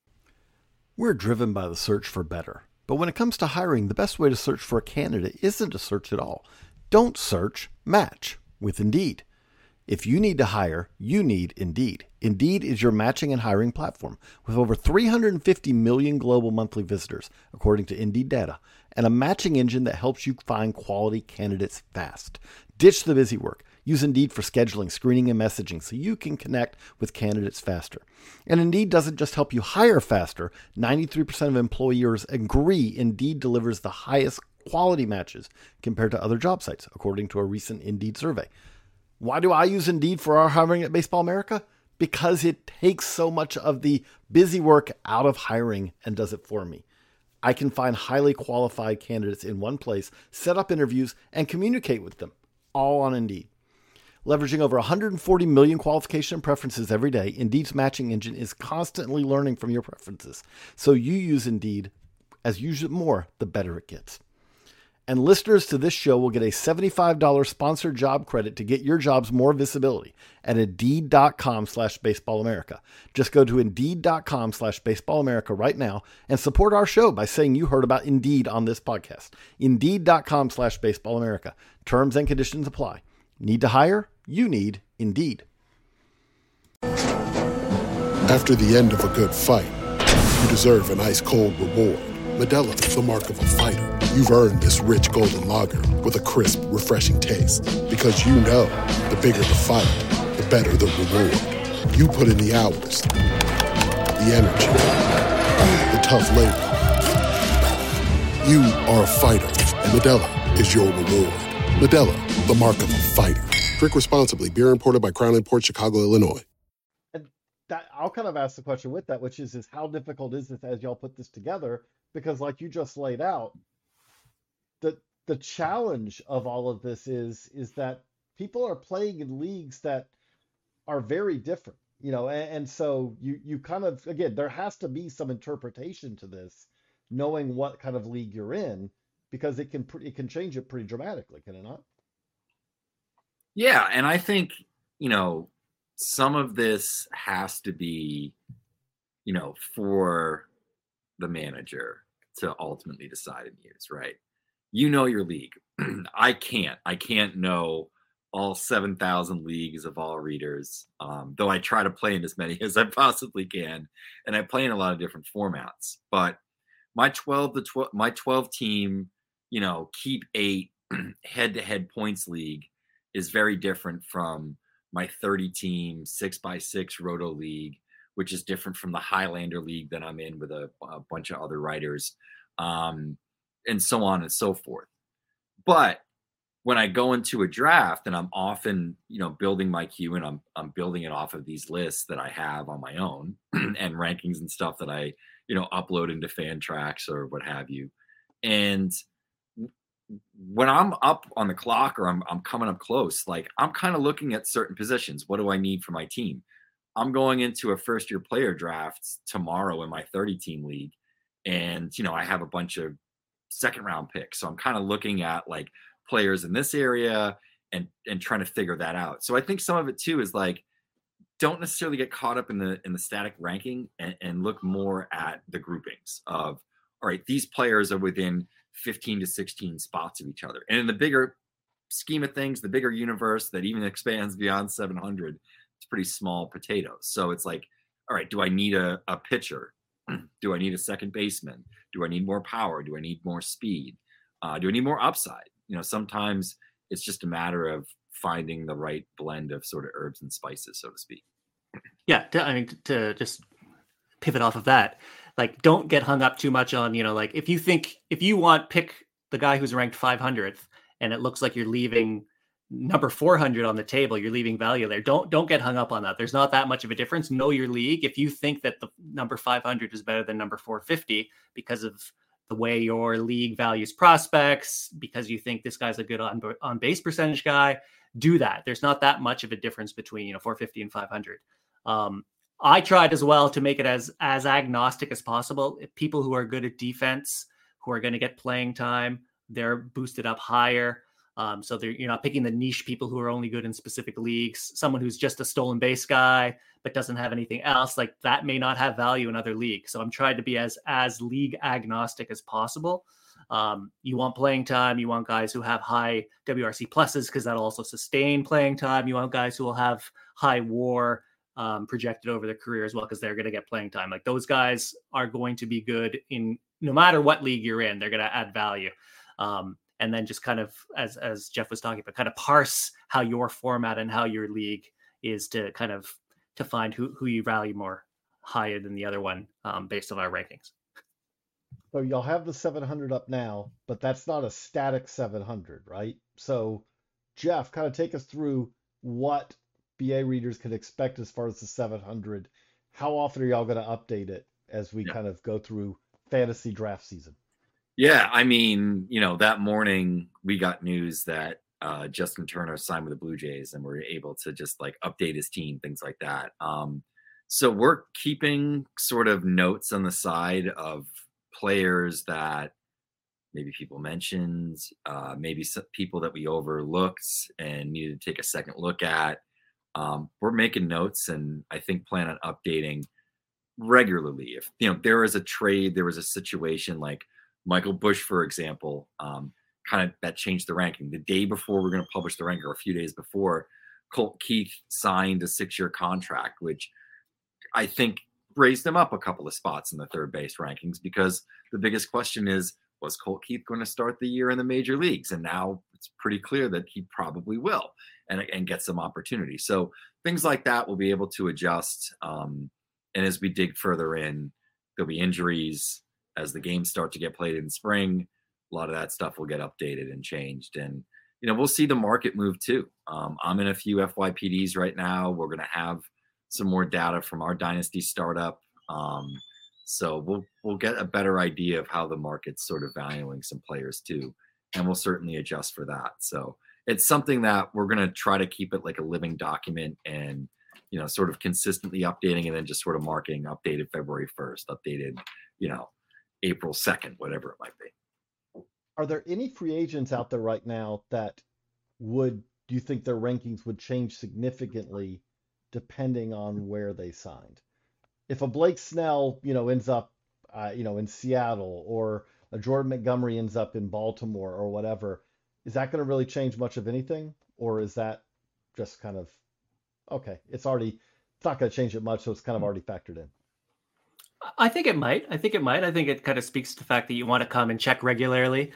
We're driven by the search for better, but when it comes to hiring, the best way to search for a candidate isn't to search at all. Don't search, match with Indeed. If you need to hire, you need Indeed. Indeed is your matching and hiring platform with over three hundred fifty million global monthly visitors, according to Indeed data, and a matching engine that helps you find quality candidates fast. Ditch the busy work. Use Indeed for scheduling, screening, and messaging so you can connect with candidates faster. And Indeed doesn't just help you hire faster. ninety-three percent of employers agree Indeed delivers the highest quality matches compared to other job sites, according to a recent Indeed survey. Why do I use Indeed for our hiring at Baseball America? Because it takes so much of the busy work out of hiring and does it for me. I can find highly qualified candidates in one place, set up interviews, and communicate with them, all on Indeed. Leveraging over one hundred forty million qualification preferences every day, Indeed's matching engine is constantly learning from your preferences. So you use Indeed. As you use it more, the better it gets. And listeners to this show will get a seventy-five dollars sponsored job credit to get your jobs more visibility at Indeed.com slash Baseball America. Just go to Indeed.com slash Baseball America right now and support our show by saying you heard about Indeed on this podcast. Indeed.com slash Baseball America. Terms and conditions apply. Need to hire? You need Indeed. After the end of a good fight, you deserve an ice-cold reward. Modelo, the mark of a fighter. You've earned this rich golden lager with a crisp, refreshing taste. Because you know, the bigger the fight, the better the reward. You put in the hours, the energy, the tough labor. You are a fighter, and Modelo is your reward. Modelo, the mark of a fighter. Drink responsibly. Beer imported by Crown Imports, Chicago, Illinois. And that, I'll kind of ask the question with that, which is, is how difficult is this as y'all put this together? Because like you just laid out, the the challenge of all of this is is that people are playing in leagues that are very different, you know, and, and so you you kind of, again, there has to be some interpretation to this, knowing what kind of league you're in, because it can it can change it pretty dramatically, can it not? Yeah, and I think, you know, some of this has to be, you know, for the manager to ultimately decide and use, right? You know your league. I can't. I can't know all seven thousand leagues of all readers, um, though I try to play in as many as I possibly can, and I play in a lot of different formats. But my twelve to twelve, my twelve team, you know, keep eight head-to-head points league is very different from my thirty team six by six roto league, which is different from the Highlander league that I'm in with a, a bunch of other writers, um, and so on and so forth. But when I go into a draft, and I'm often, you know, building my queue, and I'm I'm building it off of these lists that I have on my own and rankings and stuff that I, you know, upload into Fantrax or what have you. And when I'm up on the clock, or I'm I'm coming up close, like I'm kind of looking at certain positions. What do I need for my team? I'm going into a first year player draft tomorrow in my thirty team league. And, you know, I have a bunch of second round picks. So I'm kind of looking at like players in this area and, and trying to figure that out. So I think some of it too is like, don't necessarily get caught up in the, in the static ranking, and, and look more at the groupings of, all right, these players are within fifteen to sixteen spots of each other. And in the bigger scheme of things, the bigger universe that even expands beyond seven hundred, it's pretty small potatoes. So it's like, all right, do I need a, a pitcher? Do I need a second baseman? Do I need more power? Do I need more speed? Uh, do I need more upside? You know, sometimes it's just a matter of finding the right blend of sort of herbs and spices, so to speak. Yeah. To, I mean, to, to just pivot off of that, like, don't get hung up too much on, you know, like if you think, if you want, pick the guy who's ranked five hundredth and it looks like you're leaving number four hundred on the table, you're leaving value there. Don't, don't get hung up on that. There's not that much of a difference. Know your league. If you think that the number five hundred is better than number four fifty because of the way your league values prospects, because you think this guy's a good on, on base percentage guy, do that. There's not that much of a difference between, you know, four fifty and five hundred. Um, I tried as well to make it as, as agnostic as possible. If people who are good at defense, who are going to get playing time, they're boosted up higher. Um, so you're not picking the niche people who are only good in specific leagues. Someone who's just a stolen base guy but doesn't have anything else, like that may not have value in other leagues. So I'm trying to be as as league agnostic as possible. Um, you want playing time. You want guys who have high W R C pluses because that'll also sustain playing time. You want guys who will have high WAR um, projected over their career as well because they're going to get playing time. Like those guys are going to be good in no matter what league you're in. They're going to add value. Um, And then just kind of, as as Jeff was talking about, kind of parse how your format and how your league is to kind of to find who, who you value more higher than the other one um, based on our rankings. So y'all have the seven hundred up now, but that's not a static seven hundred, right? So Jeff, kind of take us through what B A readers can expect as far as the seven hundred. How often are y'all going to update it as we yeah. kind of go through fantasy draft season? Yeah, I mean, you know, that morning we got news that uh, Justin Turner signed with the Blue Jays, and we're able to just like update his team, things like that. Um, so we're keeping sort of notes on the side of players that maybe people mentioned, uh, maybe some people that we overlooked and needed to take a second look at. Um, we're making notes, and I think plan on updating regularly. If, you know, there was a trade, there was a situation like Michael Busch, for example, um, kind of that changed the ranking. The day before we're going to publish the ranking, or a few days before, Colt Keith signed a six-year contract, which I think raised him up a couple of spots in the third base rankings, because the biggest question is, was Colt Keith going to start the year in the major leagues? And now it's pretty clear that he probably will, and, and get some opportunity. So things like that we'll be able to adjust. Um, and as we dig further in, there'll be injuries. As the games start to get played in spring, a lot of that stuff will get updated and changed. And, you know, we'll see the market move too. Um, I'm in a few F Y P Ds right now. We're going to have some more data from our Dynasty startup. Um, so we'll, we'll get a better idea of how the market's sort of valuing some players too. And we'll certainly adjust for that. So it's something that we're going to try to keep it like a living document and, you know, sort of consistently updating and then just sort of marking updated February first, updated, you know, April second, whatever it might be. Are there any free agents out there right now that would, do you think their rankings would change significantly depending on where they signed? If a Blake Snell, you know, ends up, uh, you know, in Seattle, or a Jordan Montgomery ends up in Baltimore or whatever, is that going to really change much of anything? Or is that just kind of, okay, it's already, it's not going to change it much, so it's kind of already factored in? I think it might. I think it might. I think it kind of speaks to the fact that you want to come and check regularly,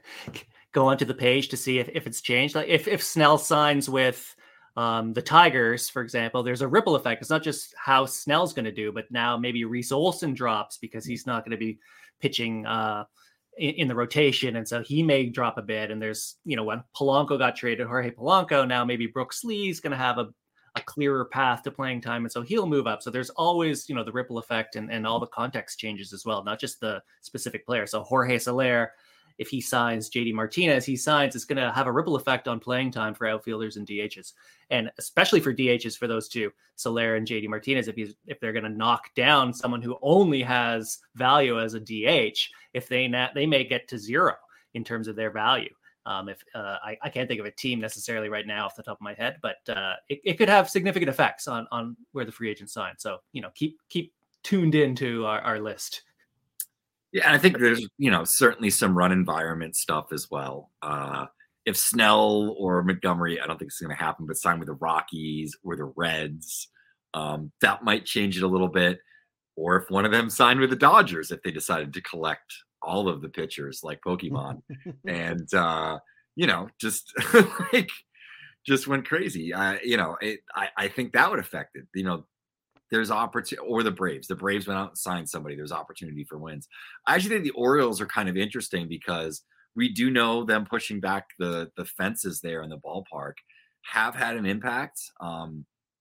go onto the page to see if, if it's changed. Like if, if Snell signs with um, the Tigers, for example, there's a ripple effect. It's not just how Snell's going to do, but now maybe Reese Olson drops because he's not going to be pitching uh, in, in the rotation. And so he may drop a bit. And there's, you know, when Polanco got traded, Jorge Polanco, now maybe Brooks Lee's going to have a a clearer path to playing time. And so he'll move up. So there's always, you know, the ripple effect and, and all the context changes as well, not just the specific player. So Jorge Soler, if he signs J D Martinez, he signs, it's going to have a ripple effect on playing time for outfielders and D Hs. And especially for D Hs for those two, Soler and J D Martinez, if he's, if they're going to knock down someone who only has value as a D H, if they, na- they may get to zero in terms of their value. Um, if uh, I, I can't think of a team necessarily right now off the top of my head, but uh, it, it could have significant effects on on where the free agent signs. So, you know, keep keep tuned into our, our list. Yeah, and I think there's, you know, certainly some run environment stuff as well. Uh, if Snell or Montgomery, I don't think it's going to happen, but sign with the Rockies or the Reds, um, that might change it a little bit. Or if one of them signed with the Dodgers, if they decided to collect all of the pitchers like Pokemon and, uh, you know, just like, just went crazy. I, you know, it, I, I think that would affect it. You know, there's opportunity, or the Braves, the Braves went out and signed somebody. There's opportunity for wins. I actually think the Orioles are kind of interesting because we do know them pushing back the, the fences there in the ballpark have had an impact. Um,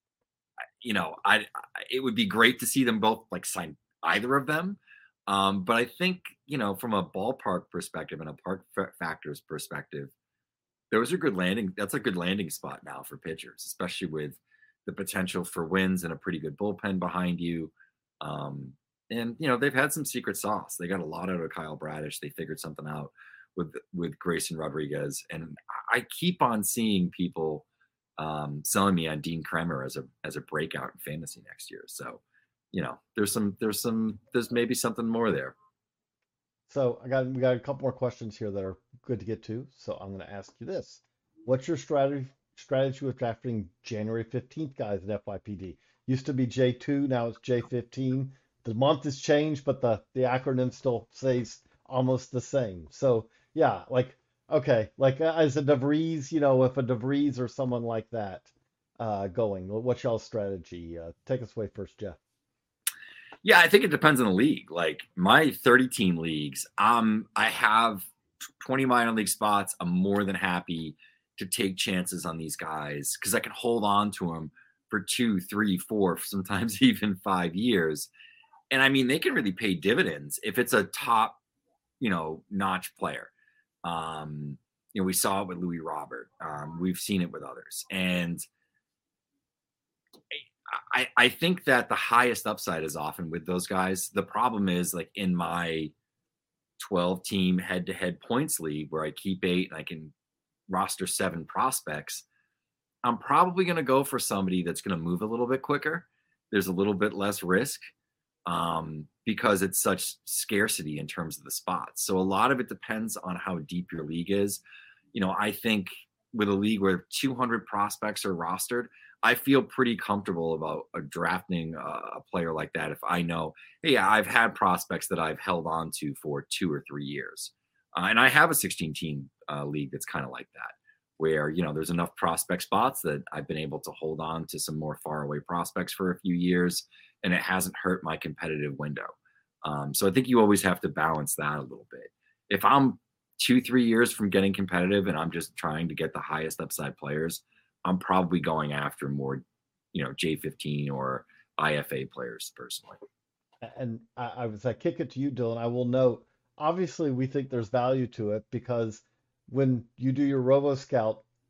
you know, I, I, it would be great to see them both like sign either of them. Um, but I think, you know, from a ballpark perspective and a park f- factors perspective, those are good landing. That's a good landing spot now for pitchers, especially with the potential for wins and a pretty good bullpen behind you. Um, and, you know, they've had some secret sauce. They got a lot out of Kyle Bradish. They figured something out with, with Grayson Rodriguez. And I keep on seeing people um, selling me on Dean Kremer as a, as a breakout in fantasy next year. So, you know, there's some, there's some, there's maybe something more there. So I got, we got a couple more questions here that are good to get to. So I'm going to ask you this: what's your strategy strategy with drafting January fifteenth guys at F Y P D? Used to be J two, now it's J fifteen. The month has changed, but the the acronym still stays almost the same. So yeah, like okay, like uh, as a DeVries, you know, if a DeVries or someone like that uh, going, what's y'all's strategy? Uh, take us away first, Jeff. Yeah, I think it depends on the league. Like my thirty team leagues, um, I have twenty minor league spots. I'm more than happy to take chances on these guys because I can hold on to them for two, three, four, sometimes even five years. And I mean, they can really pay dividends if it's a top, you know, notch player. Um, you know, we saw it with Louis Robert. Um, we've seen it with others. And I, I think that the highest upside is often with those guys. The problem is like in my twelve team head to head points league where I keep eight and I can roster seven prospects, I'm probably going to go for somebody that's going to move a little bit quicker. There's a little bit less risk um, because it's such scarcity in terms of the spots. So a lot of it depends on how deep your league is. You know, I think with a league where two hundred prospects are rostered, I feel pretty comfortable about uh, drafting a, a player like that. If I know, hey, I've had prospects that I've held on to for two or three years. Uh, and I have a sixteen team uh, league that's kind of like that, where, you know, there's enough prospect spots that I've been able to hold on to some more far away prospects for a few years, and it hasn't hurt my competitive window. Um, so I think you always have to balance that a little bit. If I'm two, three years from getting competitive and I'm just trying to get the highest upside players, I'm probably going after more, you know, J fifteen or I F A players personally. And I, I was I kick it to you, Dylan. I will note, obviously, we think there's value to it because when you do your Robo Scout,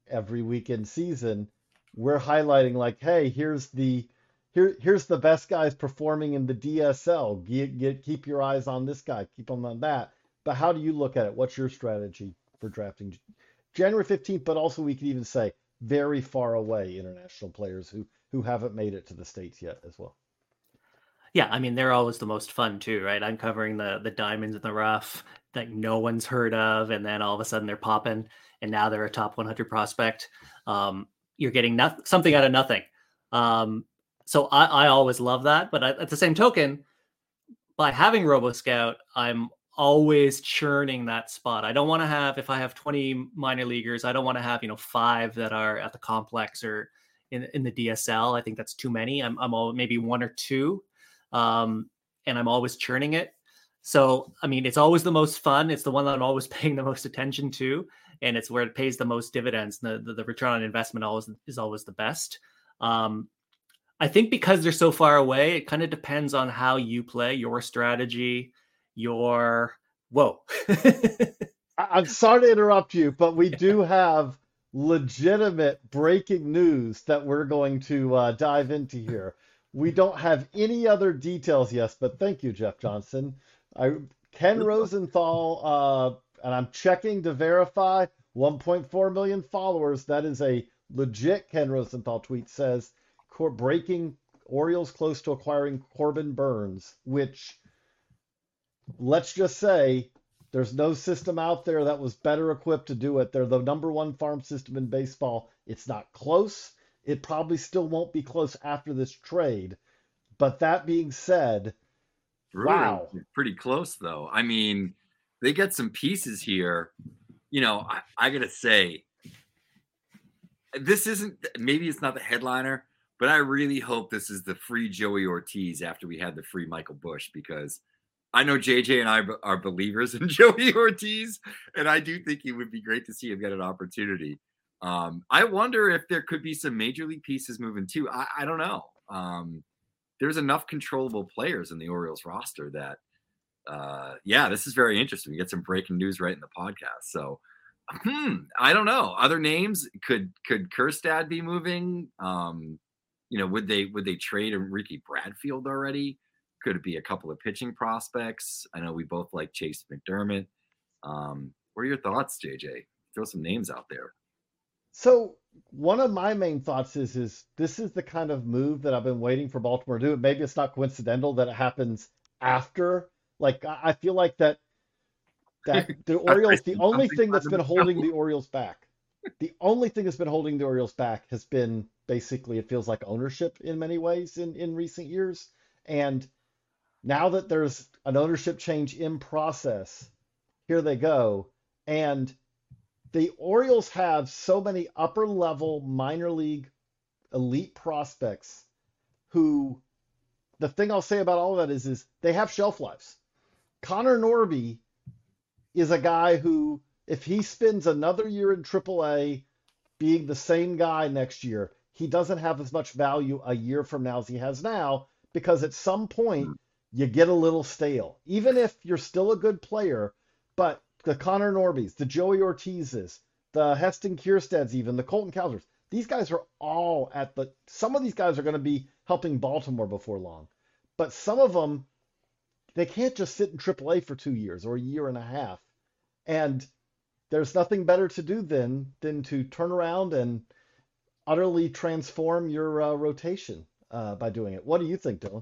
every weekend season, we're highlighting like, hey, here's the here here's the best guys performing in the D S L. Get, get, keep your eyes on this guy, keep them on that. But how do you look at it? What's your strategy for drafting January fifteenth? But also we could even say very far away international players who who haven't made it to the States yet as well. Yeah, I mean, they're always the most fun too, right? Uncovering the the diamonds in the rough that no one's heard of, and then all of a sudden they're popping, and now they're a top one hundred prospect. Um, you're getting no- something out of nothing. Um, so I, I always love that. But at the same token, by having RoboScout, I'm always churning that spot. I don't want to have, if I have twenty minor leaguers, I don't want to have, you know, five that are at the complex or in, in the D S L. I think that's too many. I'm, I'm all, maybe one or two. Um, and I'm always churning it. So, I mean, it's always the most fun. It's the one that I'm always paying the most attention to, and it's where it pays the most dividends. The, the, the return on investment always is always the best. Um, I think because they're so far away, it kind of depends on how you play, your strategy, your, whoa. I'm sorry to interrupt you, but we do have legitimate breaking news that we're going to uh, dive into here. We don't have any other details yet, but thank you, Jeff Johnson. I, Ken Rosenthal, uh, and I'm checking to verify, one point four million followers. That is a legit Ken Rosenthal tweet, says, breaking Orioles close to acquiring Corbin Burnes, which, let's just say, there's no system out there that was better equipped to do it. They're the number one farm system in baseball. It's not close. It probably still won't be close after this trade. But that being said, wow. Pretty close, though. I mean, they get some pieces here. You know, I, I got to say, this isn't, maybe it's not the headliner, but I really hope this is the free Joey Ortiz after we had the free Michael Busch, because I know J J and I are believers in Joey Ortiz, and I do think it would be great to see him get an opportunity. Um, I wonder if there could be some major league pieces moving too. I, I don't know. Um, there's enough controllable players in the Orioles roster that, uh, yeah, this is very interesting. We get some breaking news right in the podcast. So, hmm, I don't know. Other names, could could Kjerstad be moving? Um, you know, would they would they trade Enrique Bradfield already? Could it be a couple of pitching prospects? I know we both like Chase McDermott. Um, what are your thoughts, J J? Throw some names out there. So one of my main thoughts is, is this is the kind of move that I've been waiting for Baltimore to do. Maybe it's not coincidental that it happens after. Like, I feel like that that the Orioles, the only thing that's been holding the Orioles back, the only thing that's been holding the Orioles back has been basically, it feels like ownership in many ways in, in recent years. And now that there's an ownership change in process, here they go. And the Orioles have so many upper level minor league elite prospects who, the thing I'll say about all of that is, is they have shelf lives. Connor Norby is a guy who, if he spends another year in triple A being the same guy next year, he doesn't have as much value a year from now as he has now, because at some point you get a little stale. Even if you're still a good player, but the Connor Norbys, the Joey Ortizes, the Heston Kjerstads, even the Colton Cowsers, these guys are all at the, some of these guys are going to be helping Baltimore before long, but some of them, they can't just sit in triple A for two years or a year and a half. And there's nothing better to do then than to turn around and utterly transform your uh, rotation uh, by doing it. What do you think, Dylan?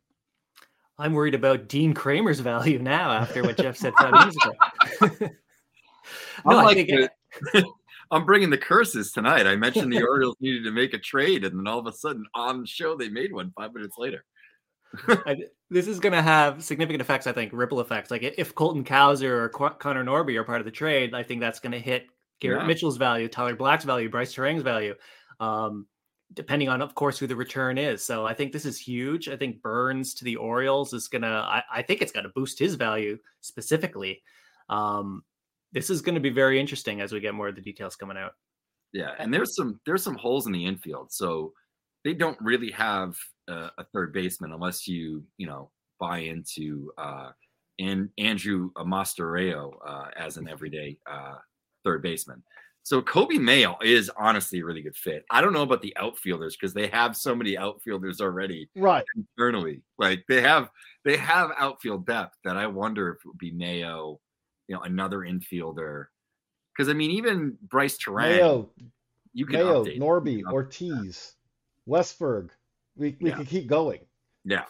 I'm worried about Dean Kramer's value now after what Jeff said five years ago. no, like I think it, I'm bringing the curses tonight. I mentioned the Orioles needed to make a trade, and then all of a sudden on the show they made one five minutes later. I, this is going to have significant effects, I think, ripple effects. Like if Colton Cowser or Qu- Connor Norby are part of the trade, I think that's going to hit Garrett yeah. Mitchell's value, Tyler Black's value, Bryce Terang's value, um, depending on, of course, who the return is. So I think this is huge. I think Burnes to the Orioles is going to, I, I think it's going to boost his value specifically. Um, this is going to be very interesting as we get more of the details coming out. Yeah, and there's some there's some holes in the infield, so they don't really have a, a third baseman unless you you know buy into uh, and Andrew Mastoreo uh, as an everyday uh, third baseman. So Kobe Mayo is honestly a really good fit. I don't know about the outfielders because they have so many outfielders already right internally. Like they have they have outfield depth that I wonder if it would be Mayo, you know, another infielder. Because I mean, even Bryce Terang, Mayo, you can Mayo, update. Norby, Ortiz, Westberg. We we Yeah. could keep going. Yeah.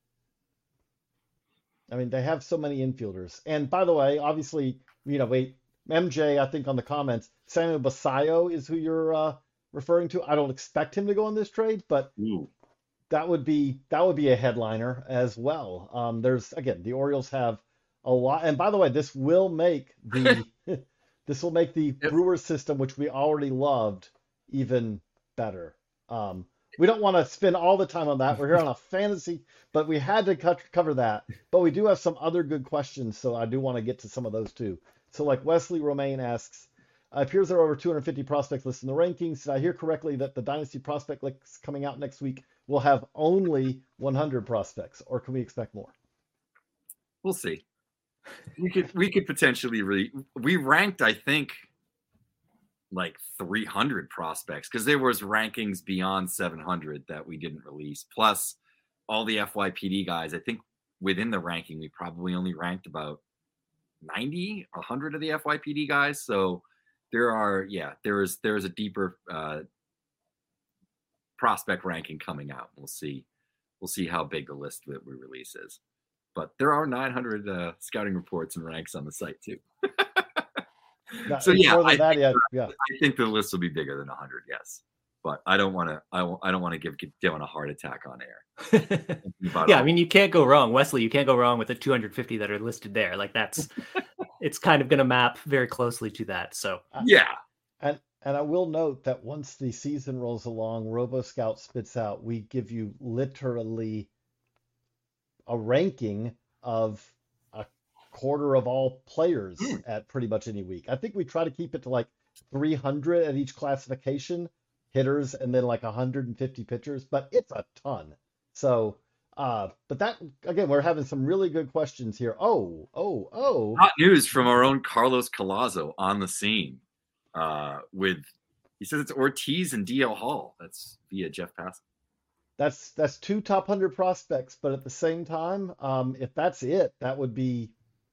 I mean, they have so many infielders. And by the way, obviously, you know, wait, M J, I think on the comments, Samuel Basayo is who you're uh, referring to. I don't expect him to go on this trade, but Ooh. that would be that would be a headliner as well. Um, there's again, the Orioles have a lot, and by the way, this will make the this will make the Yep. Brewers system, which we already loved, even better. Um, we don't want to spend all the time on that. We're here on a fantasy, but we had to cut, cover that. But we do have some other good questions, so I do want to get to some of those too. So, like Wesley Romaine asks, it appears there are over two hundred fifty prospects listed in the rankings. Did I hear correctly that the Dynasty prospect list coming out next week will have only one hundred prospects, or can we expect more? We'll see. We could we could potentially re we ranked, I think, like three hundred prospects because there was rankings beyond seven hundred that we didn't release. Plus all the F Y P D guys. I think within the ranking, we probably only ranked about ninety, one hundred of the F Y P D guys. So there are, yeah, there is there is a deeper uh, prospect ranking coming out. We'll see. We'll see how big the list that we release is. But there are nine hundred uh, scouting reports and ranks on the site too. No, So it's yeah, more than I that, think, yeah, yeah. I think the list will be bigger than one hundred. Yes, but I don't want to. I, won't- I don't want to give Dylan a heart attack on air. About Yeah, I all- mean, you can't go wrong, Wesley. You can't go wrong with the two hundred fifty that are listed there. Like that's, it's kind of going to map very closely to that. So yeah, And and I will note that once the season rolls along, RoboScout spits out, we give you literally a ranking of a quarter of all players Hmm. at pretty much any week. I think we try to keep it to like three hundred at each classification, hitters, and then like one hundred fifty pitchers, but it's a ton. So, uh, but that, again, we're having some really good questions here. Oh, oh, oh. hot news from our own Carlos Colazo on the scene. Uh, with he says it's Ortiz and D L Hall. That's via Jeff Pass. That's that's two top one hundred prospects, but at the same time, um, if that's it, that would be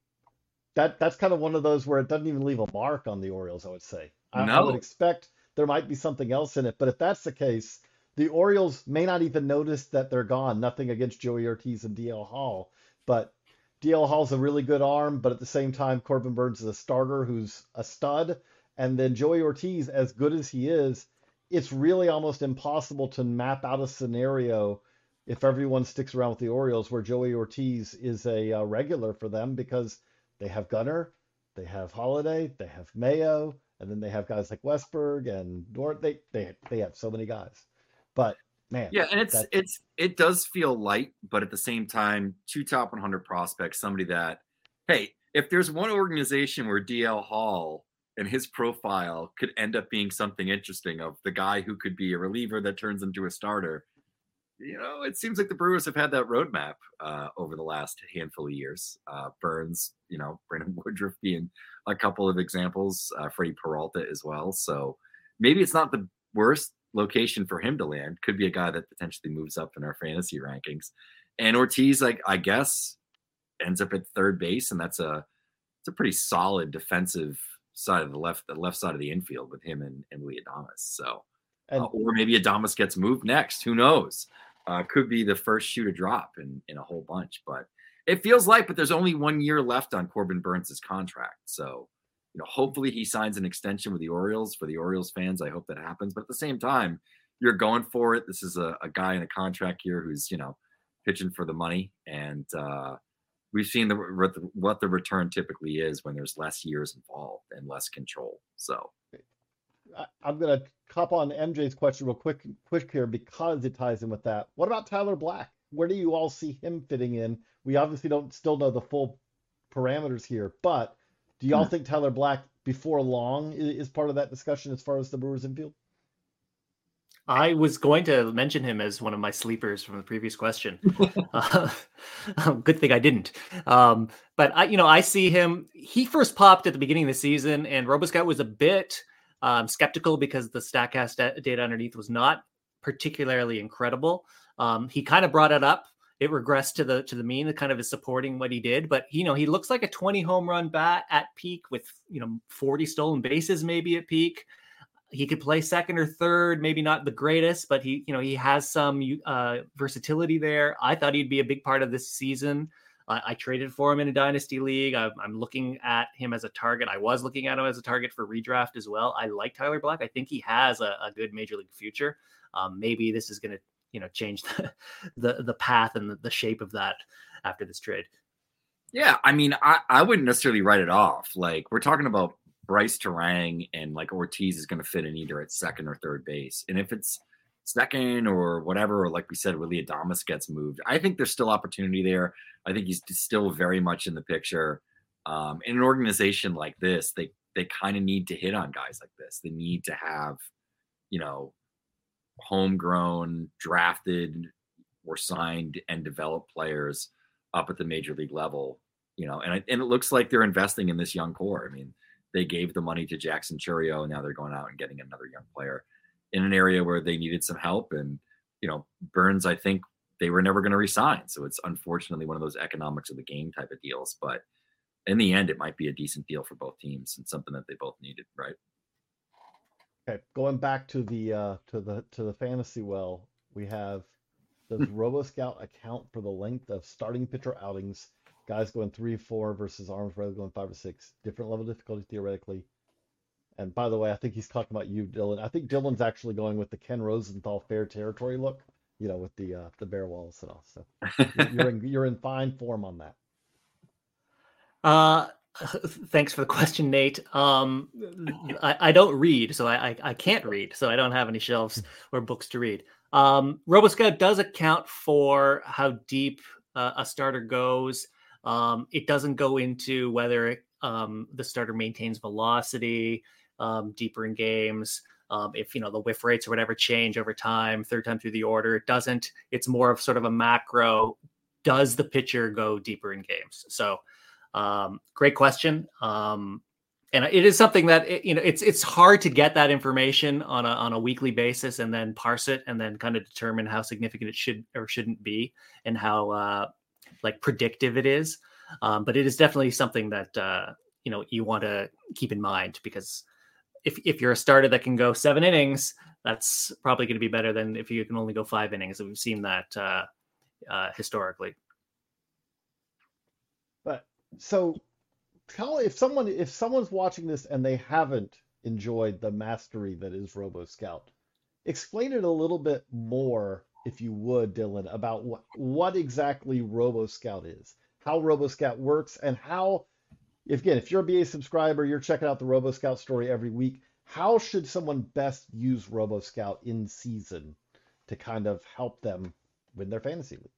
that that's kind of one of those where it doesn't even leave a mark on the Orioles, I would say. I, I No. would expect there might be something else in it, but if that's the case, the Orioles may not even notice that they're gone. Nothing against Joey Ortiz and D L Hall, but D L Hall's a really good arm, but at the same time, Corbin Burns is a starter who's a stud, and then Joey Ortiz, as good as he is, it's really almost impossible to map out a scenario if everyone sticks around with the Orioles where Joey Ortiz is a uh, regular for them because they have Gunnar, they have Holiday, they have Mayo, and then they have guys like Westberg and Dort. They they they have so many guys. But man, Yeah, and it's that- it's it does feel light, but at the same time, two top one hundred prospects, somebody that, hey, if there's one organization where D L Hall and his profile could end up being something interesting of the guy who could be a reliever that turns into a starter, you know, it seems like the Brewers have had that roadmap uh, over the last handful of years. Uh, Burns, you know, Brandon Woodruff being a couple of examples, uh, Freddie Peralta as well. So maybe it's not the worst location for him to land. Could be a guy that potentially moves up in our fantasy rankings. And Ortiz, like I guess, ends up at third base, and that's a it's a pretty solid defensive side of the left, the left side of the infield with him and, and Lee Adames. So, and uh, or maybe Adames gets moved next. Who knows? Uh, could be the first shoe to drop in, in a whole bunch, but it feels like, but there's only one year left on Corbin Burns' contract. So, you know, hopefully he signs an extension with the Orioles. For the Orioles fans, I hope that happens. But at the same time, you're going for it. This is a, a guy in a contract here who's, you know, pitching for the money. And uh, we've seen the, what the what the return typically is when there's less years involved and less control. So I- I'm gonna hop on M J's question real quick, quick here because it ties in with that. What about Tyler Black? Where do you all see him fitting in? We obviously don't still know the full parameters here, but do y'all think Tyler Black before long i- is part of that discussion as far as the Brewers infield? I was going to mention him as one of my sleepers from the previous question. uh, um, good thing I didn't. Um, but I, you know, I see him. He first popped at the beginning of the season, and RoboScout was a bit Um, skeptical because the StatCast da- data underneath was not particularly incredible. Um, he kind of brought it up. It regressed to the to the mean. That kind of is supporting what he did. But you know, he looks like a twenty home run bat at peak with you know forty stolen bases maybe at peak. He could play second or third, maybe not the greatest, but he, you know, he has some uh, versatility there. I thought he'd be a big part of this season. Uh, I traded for him in a dynasty league. I, I'm looking at him as a target. I was looking at him as a target for redraft as well. I like Tyler Black. I think he has a, a good major league future. Um, maybe this is going to, you know, change the, the, the path and the, the shape of that after this trade. Yeah. I mean, I, I wouldn't necessarily write it off. Like we're talking about Bryce Terang and like Ortiz is going to fit in either at second or third base. And if it's second or whatever, or like we said, Willy Adames gets moved, I think there's still opportunity there. I think he's still very much in the picture. Um, in an organization like this, they, they kind of need to hit on guys like this. They need to have, you know, homegrown, drafted or signed and developed players up at the major league level, you know, and, and it looks like they're investing in this young core. I mean, they gave the money to Jackson Chourio, and now they're going out and getting another young player in an area where they needed some help. And, you know, Burns, I think they were never going to resign. So it's unfortunately one of those economics of the game type of deals. But in the end, it might be a decent deal for both teams and something that they both needed, right? Okay, going back to the uh, to the to the fantasy well, we have does RoboScout account for the length of starting pitcher outings? Guys going three, four versus arms rather going five or six. Different level of difficulty theoretically. And by the way, I think he's talking about you, Dylan. I think Dylan's actually going with the Ken Rosenthal fair territory look, you know, with the uh, the bare walls and all. So you're in you're in fine form on that. Uh, thanks for the question, Nate. Um, I, I don't read, so I, I I can't read, so I don't have any shelves or books to read. Um, RoboScout does account for how deep uh, a starter goes. Um, it doesn't go into whether um, the starter maintains velocity um, deeper in games. Um, if, you know, the whiff rates or whatever change over time, third time through the order, it doesn't. It's more of sort of a macro. Does the pitcher go deeper in games? So um, great question. Um, and it is something that, it, you know, it's it's hard to get that information on a, on a weekly basis and then parse it and then kind of determine how significant it should or shouldn't be and how uh, like predictive it is. Um, but it is definitely something that, uh, you know, you want to keep in mind, because if, if you're a starter that can go seven innings, that's probably going to be better than if you can only go five innings. And we've seen that uh, uh, historically. But so tell if someone, if someone's watching this and they haven't enjoyed the mastery that is RoboScout, explain it a little bit more, if you would, Dylan, about what, what exactly RoboScout is, how RoboScout works, and how, if, again, if you're a B A subscriber, you're checking out the RoboScout story every week, how should someone best use RoboScout in season to kind of help them win their fantasy league?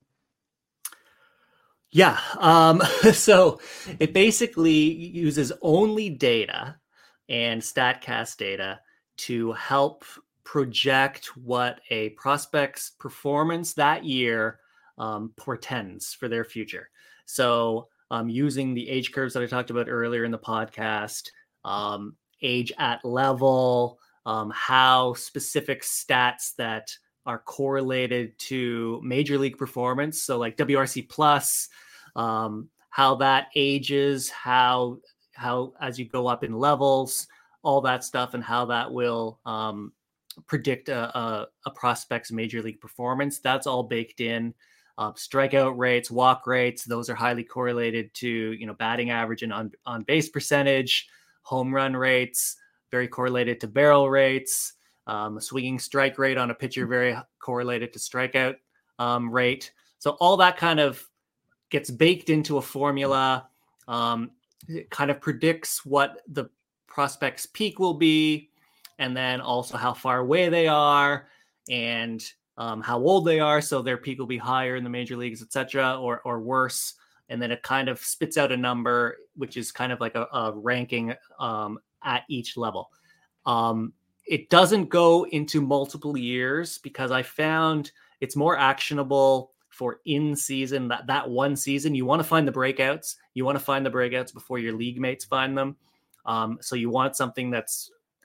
Yeah. Um, so it basically uses only data and StatCast data to help project what a prospect's performance that year um, portends for their future. So um, using the age curves that I talked about earlier in the podcast, um, age at level, um, how specific stats that are correlated to major league performance. So like W R C plus, um, how that ages, how, how, as you go up in levels, all that stuff, and how that will um, predict a, a, a prospect's major league performance. That's all baked in. Uh, strikeout rates, walk rates, those are highly correlated to, you know, batting average and on, on base percentage. Home run rates, very correlated to barrel rates. Um, swinging strike rate on a pitcher, very correlated to strikeout um, rate. So all that kind of gets baked into a formula. Um, it kind of predicts what the prospect's peak will be, and then also how far away they are, and um, how old they are. So their peak will be higher in the major leagues, et cetera, or or worse. And then it kind of spits out a number, which is kind of like a, a ranking um, at each level. Um, it doesn't go into multiple years, because I found it's more actionable for in season, that, that one season. You want to find the breakouts. You want to find the breakouts before your league mates find them. Um, so you want something that's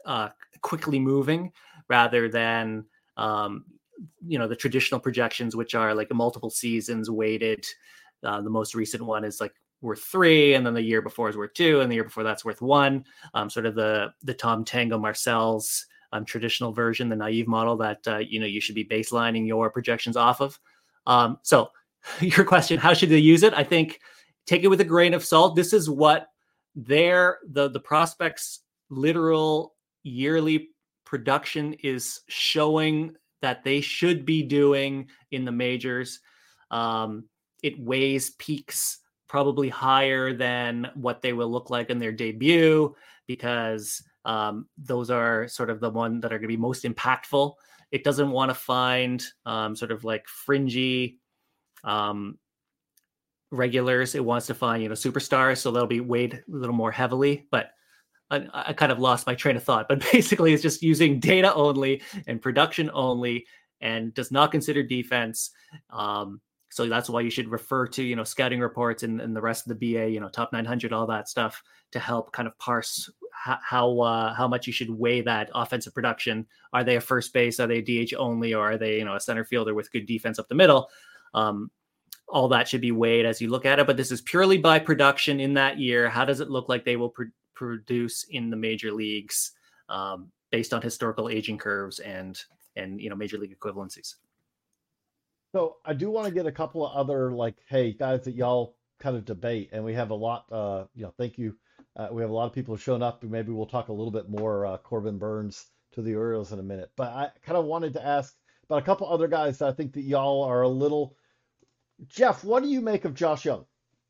uh, quickly moving rather than, um, you know, the traditional projections, which are like multiple seasons weighted. Uh, the most recent one is like worth three, and then the year before is worth two, and the year before that's worth one. Um, sort of the the Tom Tango Marcel's um, traditional version, the naive model that uh, you know you should be baselining your projections off of. Um, so, your question: how should they use it? I think take it with a grain of salt. This is what their the the prospects' literal yearly production is showing that they should be doing in the majors. Um, it weighs peaks probably higher than what they will look like in their debut, because um, those are sort of the one that are going to be most impactful. It doesn't want to find um, sort of like fringy um, regulars. It wants to find, you know, superstars. So they'll be weighed a little more heavily, but I, I kind of lost my train of thought, but basically it's just using data only and production only, and does not consider defense. Um, So that's why you should refer to, you know, scouting reports and, and the rest of the B A, you know, top nine hundred, all that stuff to help kind of parse how how, uh, how much you should weigh that offensive production. Are they a first base? Are they a D H only? Or are they, you know, a center fielder with good defense up the middle? Um, all that should be weighed as you look at it. But this is purely by production in that year. How does it look like they will pr- produce in the major leagues um, based on historical aging curves and, and, you know, major league equivalencies? So I do want to get a couple of other, like, hey, guys, that y'all kind of debate, and we have a lot, uh, you know, thank you. Uh, we have a lot of people who shown up, and maybe we'll talk a little bit more uh, Corbin Burns to the Orioles in a minute. But I kind of wanted to ask about a couple other guys that I think that y'all are a little. Jeff, what do you make of Josh Young?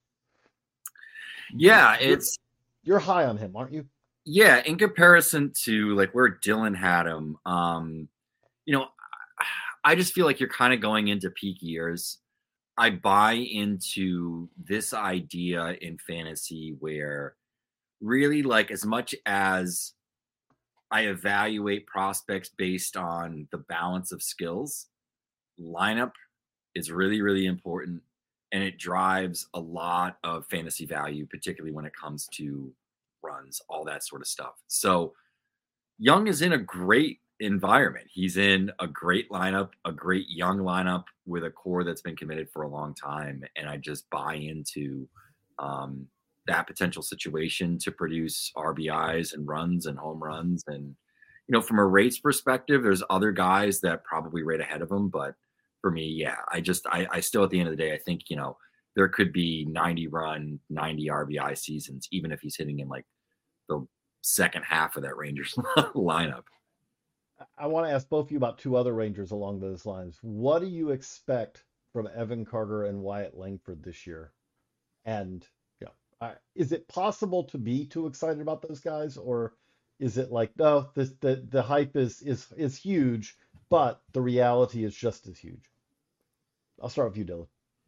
Yeah, it's. You're, you're high on him, aren't you? Yeah, in comparison to like where Dylan had him, um, you know, I just feel like you're kind of going into peak years. I buy into this idea in fantasy where really, like, as much as I evaluate prospects based on the balance of skills, lineup is really, really important. And it drives a lot of fantasy value, particularly when it comes to runs, all that sort of stuff. So Young is in a great environment. He's in a great lineup, a great young lineup with a core that's been committed for a long time. And I just buy into um, that potential situation to produce R B Is and runs and home runs. And, you know, from a rates perspective, there's other guys that probably rate ahead of him. But for me, yeah, I just, I, I still, at the end of the day, I think, you know, there could be ninety run, ninety R B I seasons, even if he's hitting in like the second half of that Rangers lineup. I want to ask both of you about two other Rangers along those lines. What do you expect from Evan Carter and Wyatt Langford this year? And yeah, I, is it possible to be too excited about those guys, or is it like, no, this, the the hype is is is huge, but the reality is just as huge? I'll start with you, Dylan.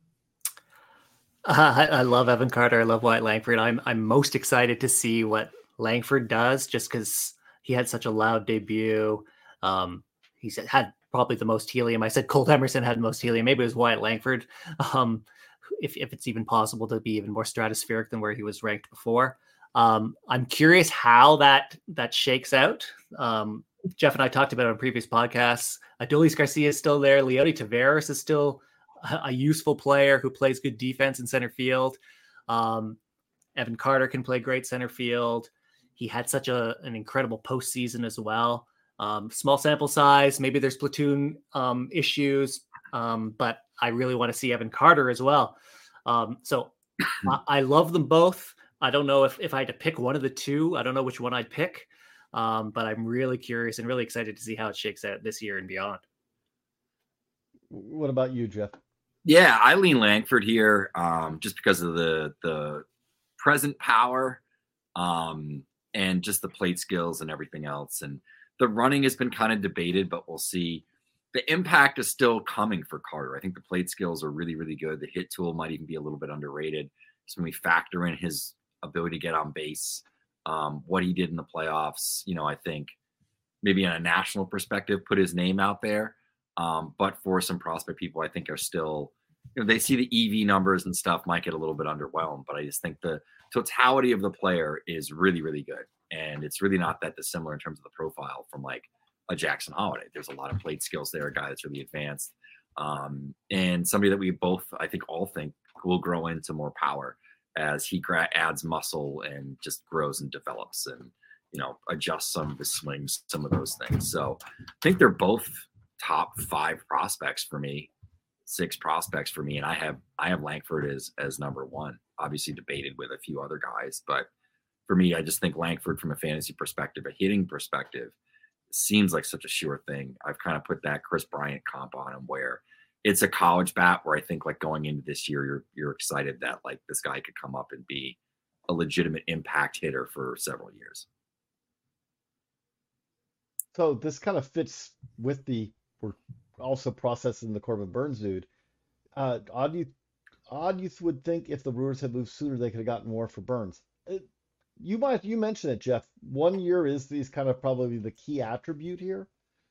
Uh, I, I love Evan Carter. I love Wyatt Langford. I'm I'm most excited to see what Langford does, just because he had such a loud debut. Um, he said, had probably the most helium. I said Colt Emerson had the most helium. Maybe it was Wyatt Langford. Um, if, if it's even possible to be even more stratospheric than where he was ranked before. Um, I'm curious how that, that shakes out. Um, Jeff and I talked about it on previous podcasts. Adolis Garcia is still there. Leody Taveras is still a, a useful player who plays good defense in center field. Um, Evan Carter can play great center field. He had such a, an incredible postseason as well. Um, small sample size, maybe there's platoon um, issues, um, but I really want to see Evan Carter as well. Um, so I, I love them both. I don't know if, if I had to pick one of the two. I don't know which one I'd pick, um, but I'm really curious and really excited to see how it shakes out this year and beyond. What about you, Jeff? Yeah, I lean Langford here um, just because of the the present power um, and just the plate skills and everything else. And the running has been kind of debated, but we'll see. The impact is still coming for Carter. I think the plate skills are really, really good. The hit tool might even be a little bit underrated. So when we factor in his ability to get on base, um, what he did in the playoffs, you know, I think maybe in a national perspective, put his name out there. Um, but for some prospect people, I think are still, you know, they see the E V numbers and stuff might get a little bit underwhelmed, but I just think the totality of the player is really, really good. And it's really not that dissimilar in terms of the profile from like a Jackson Holiday. There's a lot of plate skills there, a guy that's really advanced. Um, and somebody that we both, I think all think will grow into more power as he gra- adds muscle and just grows and develops and, you know, adjusts some of his swings, some of those things. So I think they're both top five prospects for me, six prospects for me. And I have, I have Langford as, as number one, obviously debated with a few other guys, but for me, I just think Langford from a fantasy perspective, a hitting perspective, seems like such a sure thing. I've kind of put that Chris Bryant comp on him where it's a college bat where I think like going into this year, you're, you're excited that like this guy could come up and be a legitimate impact hitter for several years. So this kind of fits with the, we're also processing the Corbin Burnes dude. Uh, odd you, odd you would think if the Brewers had moved sooner, they could have gotten more for Burnes. It, you might, you mentioned it, Jeff. One year is these kind of probably the key attribute here.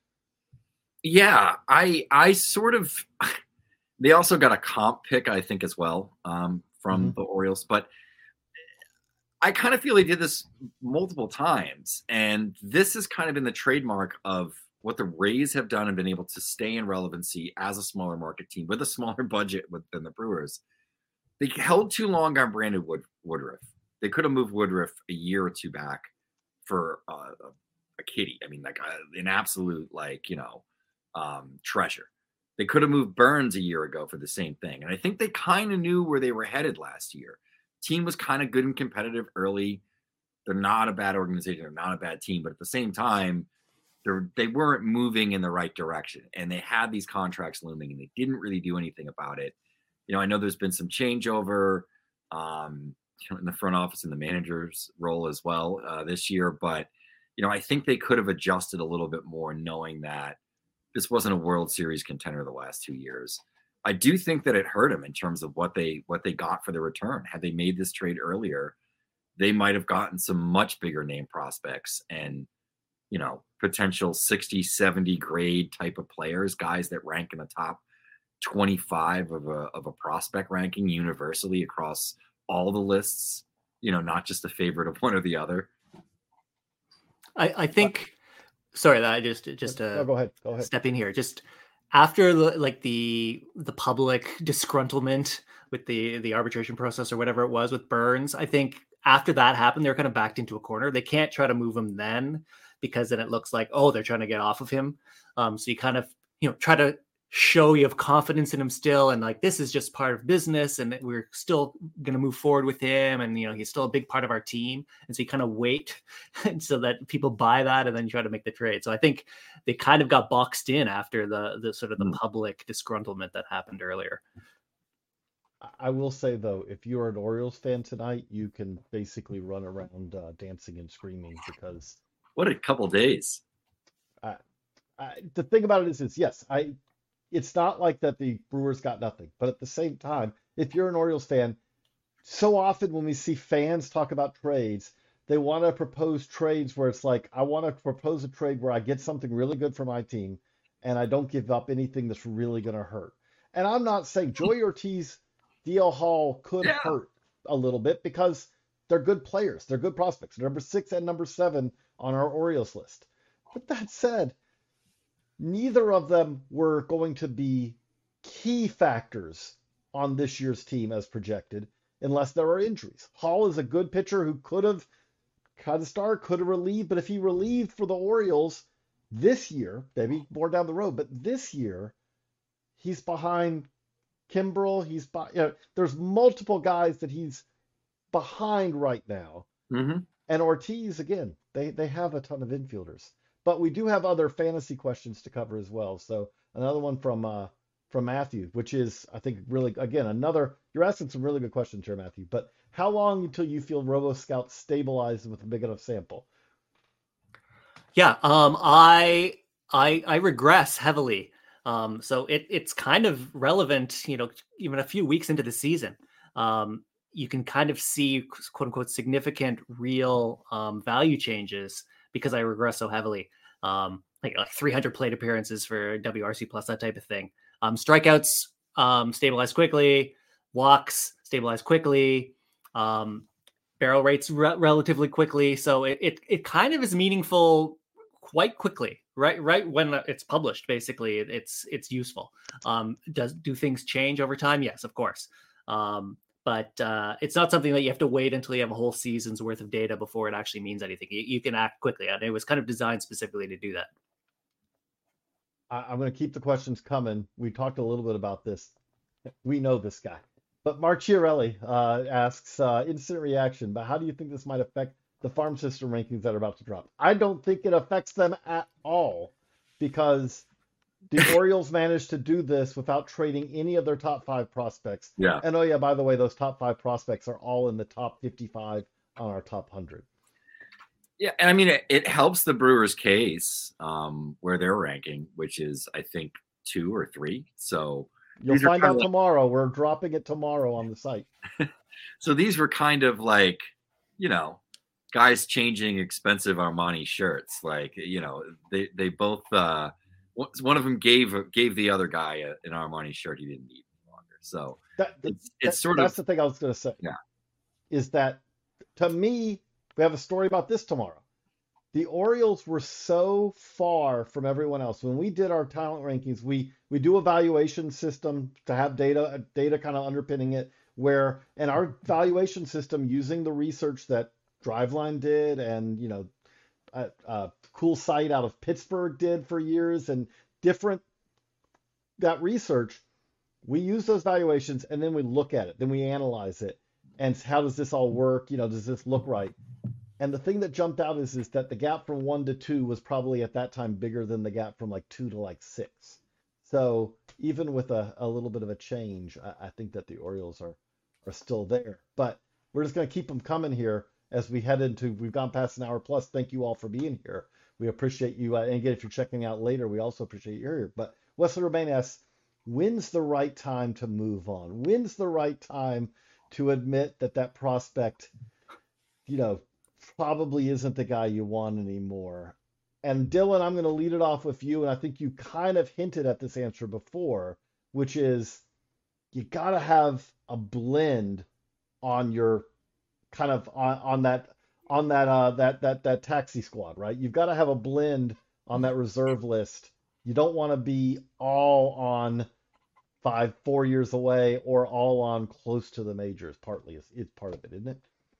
Yeah, I I sort of they also got a comp pick, I think, as well, um, from mm-hmm. the Orioles. But I kind of feel they did this multiple times. And this has kind of been the trademark of what the Rays have done and been able to stay in relevancy as a smaller market team with a smaller budget than the Brewers. They held too long on Brandon Wood, Woodruff. They could have moved Woodruff a year or two back for uh, a, a kitty. I mean, like a, an absolute, like, you know, Um, treasure. They could have moved Burnes a year ago for the same thing. And I think they kind of knew where they were headed last year. Team was kind of good and competitive early. They're not a bad organization. They're not a bad team. But at the same time, they're, they weren't moving in the right direction. And they had these contracts looming and they didn't really do anything about it. You know, I know there's been some changeover um, in the front office and the manager's role as well uh, this year. But, you know, I think they could have adjusted a little bit more knowing that this wasn't a World Series contender the last two years. I do think that it hurt them in terms of what they what they got for the return. Had they made this trade earlier, they might have gotten some much bigger name prospects and, you know, potential sixty, seventy grade type of players, guys that rank in the top twenty-five of a of a prospect ranking universally across all the lists, you know, not just a favorite of one or the other. I, I think Sorry, that I just just uh, no, go ahead. Go ahead. Step in here. Just after the, like the the public disgruntlement with the the arbitration process or whatever it was with Burnes, I think after that happened, they're kind of backed into a corner. They can't try to move him then because then it looks like, oh, they're trying to get off of him. Um, so you kind of you know try to show you have confidence in him still, and like this is just part of business, and we're still going to move forward with him, and you know he's still a big part of our team, and so you kind of wait and so that people buy that, and then you try to make the trade. So I think they kind of got boxed in after the the sort of the mm. public disgruntlement that happened earlier. I will say though, if you're an Orioles fan tonight, you can basically run around uh, dancing and screaming because what a couple days. I, I, the thing about it is, is yes, I. It's not like that the Brewers got nothing, but at the same time, if you're an Orioles fan, so often when we see fans talk about trades, they want to propose trades where it's like, I want to propose a trade where I get something really good for my team and I don't give up anything that's really going to hurt. And I'm not saying Joey Ortiz, D L Hall could yeah. hurt a little bit because they're good players. They're good prospects. They're number six and number seven on our Orioles list. But that said, neither of them were going to be key factors on this year's team as projected, unless there are injuries. Hall is a good pitcher who could have kind of started, could have relieved, but if he relieved for the Orioles this year, maybe more down the road, but this year, he's behind Kimbrel. He's by, you know, there's multiple guys that he's behind right now. Mm-hmm. And Ortiz, again, they, they have a ton of infielders. But we do have other fantasy questions to cover as well. So another one from uh, from Matthew, which is, I think, really, again, another, you're asking some really good questions here, Matthew. But how long until you feel RoboScout stabilized with a big enough sample? Yeah, um, I I I regress heavily. Um, so it it's kind of relevant, you know, even a few weeks into the season. Um, you can kind of see, quote unquote, significant real um, value changes because I regress so heavily, um, like, like three hundred plate appearances for W R C plus, that type of thing. Um, strikeouts um, stabilize quickly, walks stabilize quickly, um, barrel rates re- relatively quickly. So it, it it kind of is meaningful quite quickly, right? Right when it's published, basically, it's it's useful. Um, does do things change over time? Yes, of course. Um, but uh, it's not something that you have to wait until you have a whole season's worth of data before it actually means anything. You, you can act quickly, and it was kind of designed specifically to do that. I, I'm going to keep the questions coming. We talked a little bit about this. We know this guy. But Mark Chiarelli uh, asks, uh, instant reaction, but how do you think this might affect the farm system rankings that are about to drop? I don't think it affects them at all, because the Orioles managed to do this without trading any of their top five prospects. Yeah. And oh yeah, by the way, those top five prospects are all in the top fifty-five on our top one hundred. Yeah, and I mean, it, it helps the Brewers' case um, where they're ranking, which is, I think, two or three. So you'll these are find kind out of like- tomorrow. We're dropping it tomorrow on the site. So these were kind of like, you know, guys changing expensive Armani shirts. Like, you know, they they both uh, one of them gave gave the other guy a, an Armani shirt he didn't need any longer. So That, it's, that- it's sort that's of the thing I was going to say. Yeah. Is that, to me, we have a story about this tomorrow. The Orioles were so far from everyone else. When we did our talent rankings, we we do a valuation system to have data data kind of underpinning it, where and our valuation system, using the research that Driveline did, and you know, a, a cool site out of Pittsburgh did for years, and different that research, we use those valuations, and then we look at it, then we analyze it, and how does this all work? You know, does this look right? And the thing that jumped out is, is that the gap from one to two was probably at that time bigger than the gap from like two to like six. So even with a, a little bit of a change, I, I think that the Orioles are, are still there. But we're just going to keep them coming here as we head into, we've gone past an hour plus. Thank you all for being here. We appreciate you. Uh, and again, if you're checking out later, we also appreciate you here. But Wesley Romaine asks, when's the right time to move on? When's the right time to admit that that prospect, you know, probably isn't the guy you want anymore? And Dylan, I'm going to lead it off with you. And I think you kind of hinted at this answer before, which is you got to have a blend on your kind of on, on that, on that, uh, that, that, that taxi squad, right? You've got to have a blend on that reserve list. You don't want to be all on five, four years away, or all on close to the majors. Partly is, it's part of it, isn't it?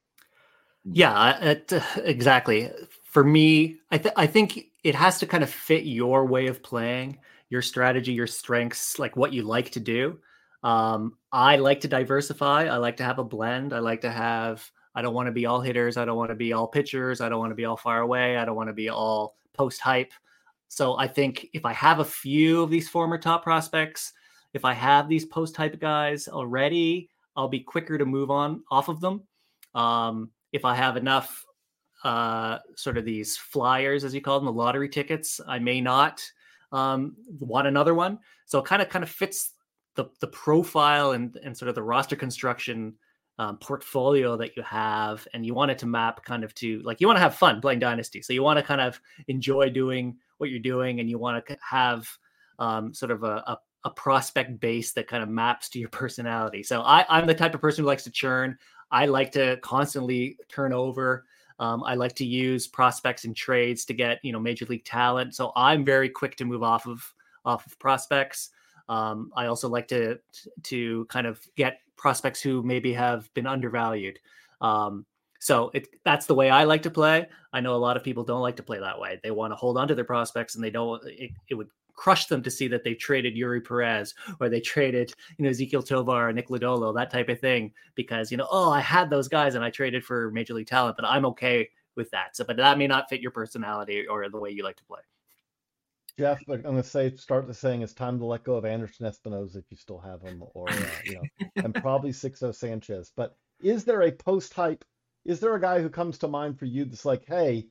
Yeah, it, exactly. For me, I, th- I think it has to kind of fit your way of playing, your strategy, your strengths, like what you like to do. Um, I like to diversify. I like to have a blend. I like to have, I don't want to be all hitters. I don't want to be all pitchers. I don't want to be all far away. I don't want to be all post hype. So I think if I have a few of these former top prospects, if I have these post hype guys already, I'll be quicker to move on off of them. Um, If I have enough uh, sort of these flyers, as you call them, the lottery tickets, I may not um, want another one. So it kind of kind of fits the the profile and, and sort of the roster construction um, portfolio that you have. And you want it to map kind of to, like, you want to have fun playing Dynasty. So you want to kind of enjoy doing what you're doing, and you want to have um, sort of a, a, a prospect base that kind of maps to your personality. So I, I'm the type of person who likes to churn. I like to constantly turn over. Um, I like to use prospects and trades to get, you know, major league talent. So I'm very quick to move off of off of prospects. Um, I also like to to kind of get prospects who maybe have been undervalued. Um, so it, that's the way I like to play. I know a lot of people don't like to play that way. They want to hold on to their prospects, and they don't. It, it would crush them to see that they traded Yuri Perez, or they traded, you know, Ezekiel Tovar or Nick Lodolo, that type of thing, because, you know, oh, I had those guys and I traded for major league talent, but I'm okay with that. So, but that may not fit your personality or the way you like to play. Jeff, but I'm going to say, start the saying, it's time to let go of Anderson Espinosa if you still have him, or, uh, you know, and probably Sixto Sanchez. But is there a post-hype, is there a guy who comes to mind for you that's like, hey,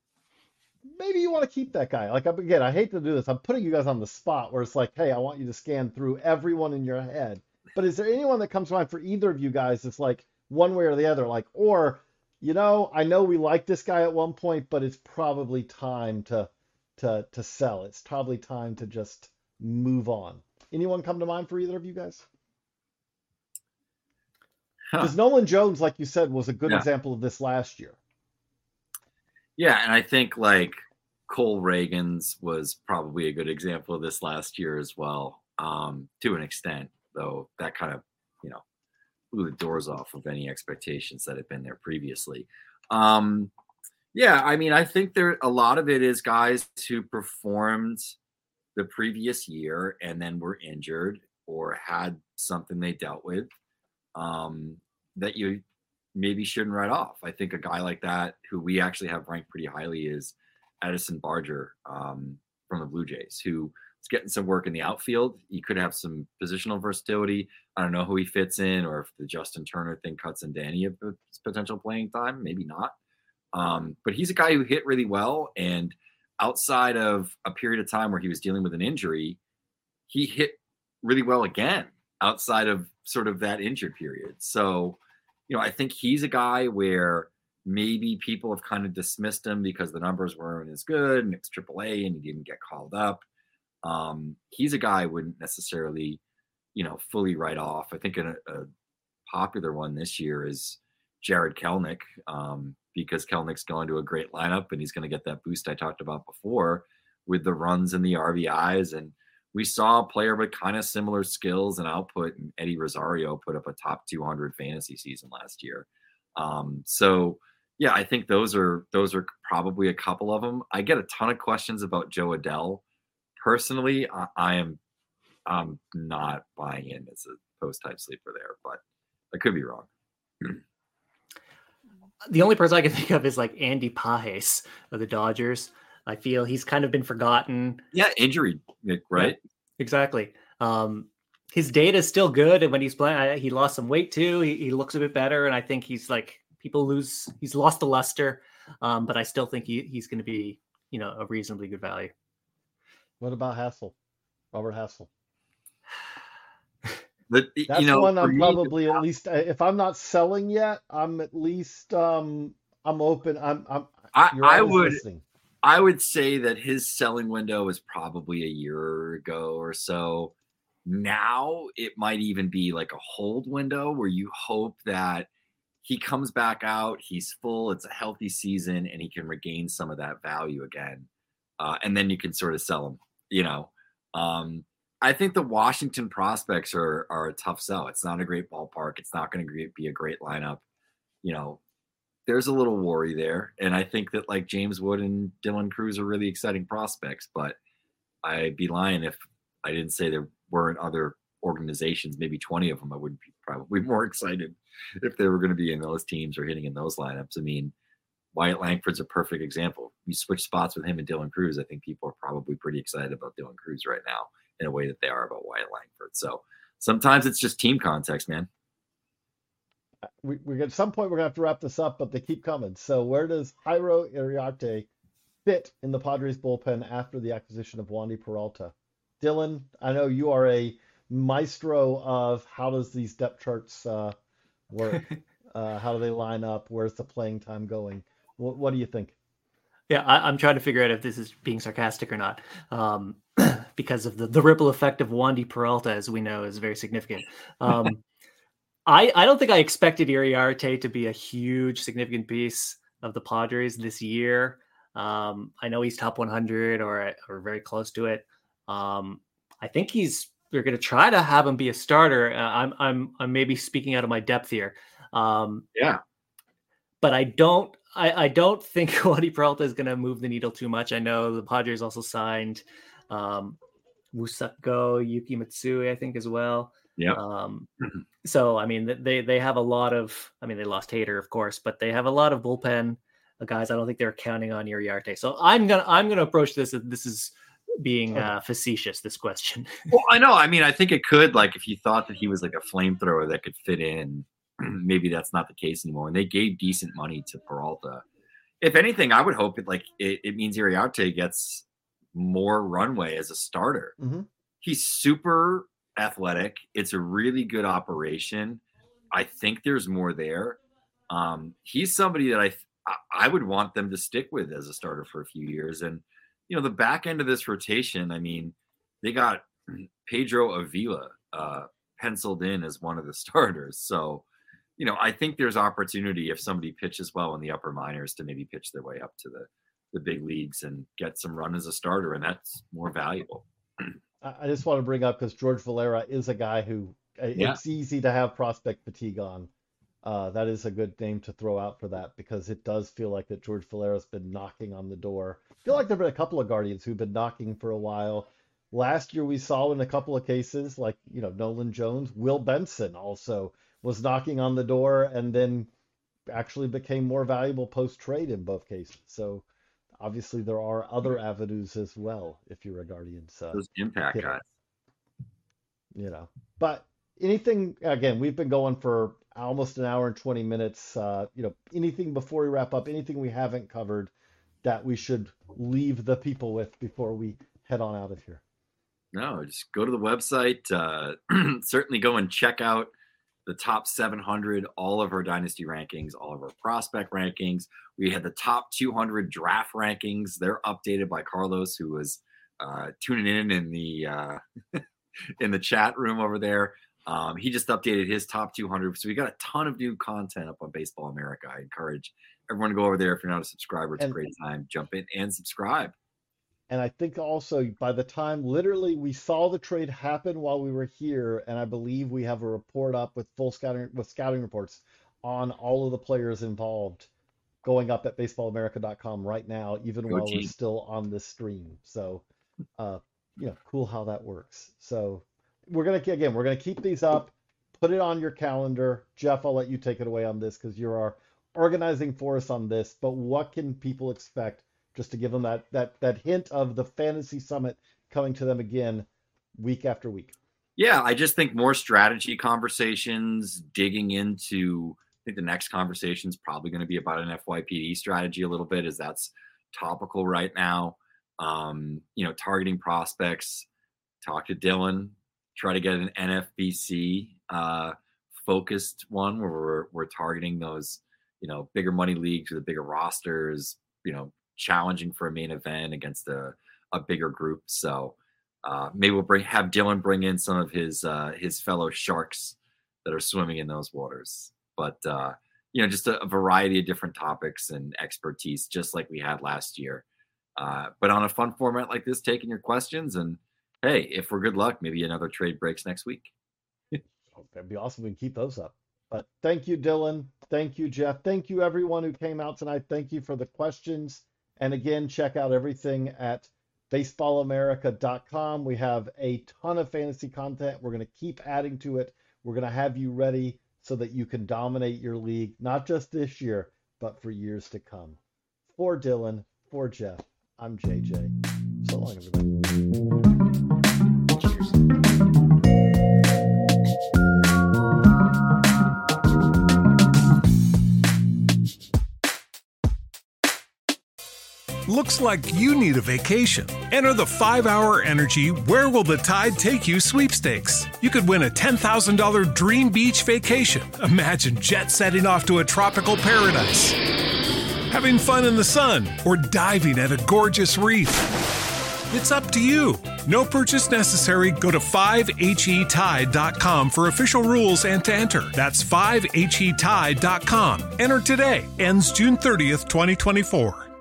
maybe you want to keep that guy? Like, again, I hate to do this. I'm putting you guys on the spot where it's like, hey, I want you to scan through everyone in your head. But is there anyone that comes to mind for either of you guys that's like one way or the other? Like, or, you know, I know we liked this guy at one point, but it's probably time to to to sell. It's probably time to just move on. Anyone come to mind for either of you guys? Because Nolan Jones, like you said, was a good Yeah. example of this last year. Yeah, and I think like Cole Reagans was probably a good example of this last year as well, um, to an extent, though that kind of, you know, blew the doors off of any expectations that had been there previously. Um, yeah, I mean, I think there a lot of it is guys who performed the previous year and then were injured or had something they dealt with um, that you maybe shouldn't write off. I think a guy like that, who we actually have ranked pretty highly, is Edison Barger um, from the Blue Jays, who is getting some work in the outfield. He could have some positional versatility. I don't know who he fits in, or if the Justin Turner thing cuts into any of his potential playing time. Maybe not. Um, but he's a guy who hit really well. And outside of a period of time where he was dealing with an injury, he hit really well again outside of sort of that injured period. So, you know, I think he's a guy where maybe people have kind of dismissed him because the numbers weren't as good and it's triple A and he didn't get called up. Um, he's a guy I wouldn't necessarily, you know, fully write off. I think a, a popular one this year is Jared Kelnick, um, because Kelnick's going to a great lineup and he's going to get that boost I talked about before with the runs and the R B Is. And we saw a player with kind of similar skills and output, and Eddie Rosario put up a top two hundred fantasy season last year. Um, so yeah, I think those are, those are probably a couple of them. I get a ton of questions about Joe Adell. Personally, I, I am, I'm not buying in as a post type sleeper there, but I could be wrong. The only person I can think of is like Andy Pages of the Dodgers. I feel he's kind of been forgotten. Yeah, injury, right? Yeah, exactly. Um, his data is still good, and when he's playing, he lost some weight too. He, he looks a bit better, and I think he's like people lose. He's lost the luster, um, but I still think he, he's going to be, you know, a reasonably good value. What about Hassel? Robert Hassel. But, That's you know, one I'm me, probably at least, if I'm not selling yet, I'm at least, um, I'm open. I'm, I'm, I, you're I always would, listening. I would say that his selling window was probably a year ago or so. Now it might even be like a hold window where you hope that he comes back out, he's full, it's a healthy season, and he can regain some of that value again. Uh, and then you can sort of sell him, you know. Um, I think the Washington prospects are are a tough sell. It's not a great ballpark. It's not going to be a great lineup. You know, there's a little worry there. And I think that like James Wood and Dylan Cruz are really exciting prospects, but I'd be lying if I didn't say there weren't other organizations, maybe twenty of them. I would be probably more excited if they were going to be in those teams or hitting in those lineups. I mean, Wyatt Langford's a perfect example. You switch spots with him and Dylan Cruz, I think people are probably pretty excited about Dylan Cruz right now in a way that they are about Wyatt Langford. So sometimes it's just team context, man. We, we at some point we're gonna have to wrap this up, but they keep coming. So where does Jairo Iriarte fit in the Padres bullpen after the acquisition of Wandy Peralta? Dylan, I know you are a maestro of how does these depth charts uh, work? uh, how do they line up? Where's the playing time going? What, what do you think? Yeah, I, I'm trying to figure out if this is being sarcastic or not, um, because of the, the ripple effect of Wandy Peralta, as we know, is very significant. Um, I, I don't think I expected Iriarte to be a huge, significant piece of the Padres this year. Um, I know he's top one hundred or or very close to it. Um, I think he's. They're going to try to have him be a starter. Uh, I'm I'm I'm maybe speaking out of my depth here. Um, yeah, but I don't. I, I don't think Wandy Peralta is going to move the needle too much. I know the Padres also signed um, Musako Yuki Matsui, I think, as well. Yeah. Um, so, I mean, they they have a lot of, I mean, they lost Hader, of course, but they have a lot of bullpen guys. I don't think they're counting on Iriarte. So I'm going to, I'm going to approach this. This is being uh, facetious, this question. Well, I know. I mean, I think it could, like, if you thought that he was like a flamethrower that could fit in, maybe that's not the case anymore. And they gave decent money to Peralta. If anything, I would hope it like it, it means Iriarte gets more runway as a starter. Mm-hmm. He's super athletic. It's a really good operation. I think there's more there. Um, he's somebody that I I would want them to stick with as a starter for a few years. And you know, the back end of this rotation, I mean, they got Pedro Avila uh, penciled in as one of the starters. So you know, I think there's opportunity if somebody pitches well in the upper minors to maybe pitch their way up to the, the big leagues and get some run as a starter, and that's more valuable. I just want to bring up, because George Valera is a guy who yeah. it's easy to have prospect fatigue on. Uh, that is a good name to throw out for that, because it does feel like that George Valera's been knocking on the door. I feel like there have been a couple of Guardians who've been knocking for a while. Last year we saw in a couple of cases, like, you know, Nolan Jones, Will Benson also was knocking on the door and then actually became more valuable post-trade in both cases. So obviously there are other avenues as well if you're a Guardians. Uh, Those impact hitter. guys. You know, but anything, again, we've been going for almost an hour and twenty minutes. Uh, you know, anything before we wrap up, anything we haven't covered that we should leave the people with before we head on out of here? No, just go to the website. Uh, certainly go and check out the top seven hundred, all of our dynasty rankings, all of our prospect rankings. We had the top two hundred draft rankings. They're updated by Carlos, who was uh, tuning in in the uh, in the chat room over there. Um, he just updated his top two hundred. So we got a ton of new content up on Baseball America. I encourage everyone to go over there. If you're not a subscriber, it's and, a great time. Jump in and subscribe. And I think also by the time literally we saw the trade happen while we were here, and I believe we have a report up with full scouting with scouting reports on all of the players involved going up at baseball america dot com right now, even Go while team. we're still on this stream. So, uh, you know, cool how that works. So we're going to, again, we're going to keep these up, put it on your calendar. Jeff, I'll let you take it away on this because you're our organizing force on this, but what can people expect, just to give them that, that, that hint of the Fantasy Summit coming to them again week after week? Yeah, I just think more strategy conversations, digging into, I think the next conversation is probably going to be about an F Y P D strategy a little bit, as that's topical right now. Um, you know, targeting prospects, talk to Dylan, try to get an N F B C uh, focused one where we're, we're targeting those, you know, bigger money leagues with bigger rosters, you know, challenging for a main event against a, a bigger group. So uh, maybe we'll bring, have Dylan bring in some of his, uh, his fellow sharks that are swimming in those waters. But, uh, you know, just a, a variety of different topics and expertise, just like we had last year. Uh, but on a fun format like this, taking your questions, and hey, if we're good luck, maybe another trade breaks next week. Oh, that'd be awesome. We can keep those up. But thank you, Dylan. Thank you, Jeff. Thank you, everyone who came out tonight. Thank you for the questions. And again, check out everything at baseball america dot com. We have a ton of fantasy content. We're going to keep adding to it. We're going to have you ready so that you can dominate your league, not just this year, but for years to come. For Dylan, for Jeff, I'm J J. So long, everybody. Looks like you need a vacation. Enter the five hour Energy Where Will the Tide Take You sweepstakes. You could win a ten thousand dollars dream beach vacation. Imagine jet setting off to a tropical paradise, having fun in the sun, or diving at a gorgeous reef. It's up to you. No purchase necessary. Go to five H E tide dot com for official rules and to enter. That's five H E tide dot com. Enter today. Ends June thirtieth, twenty twenty-four.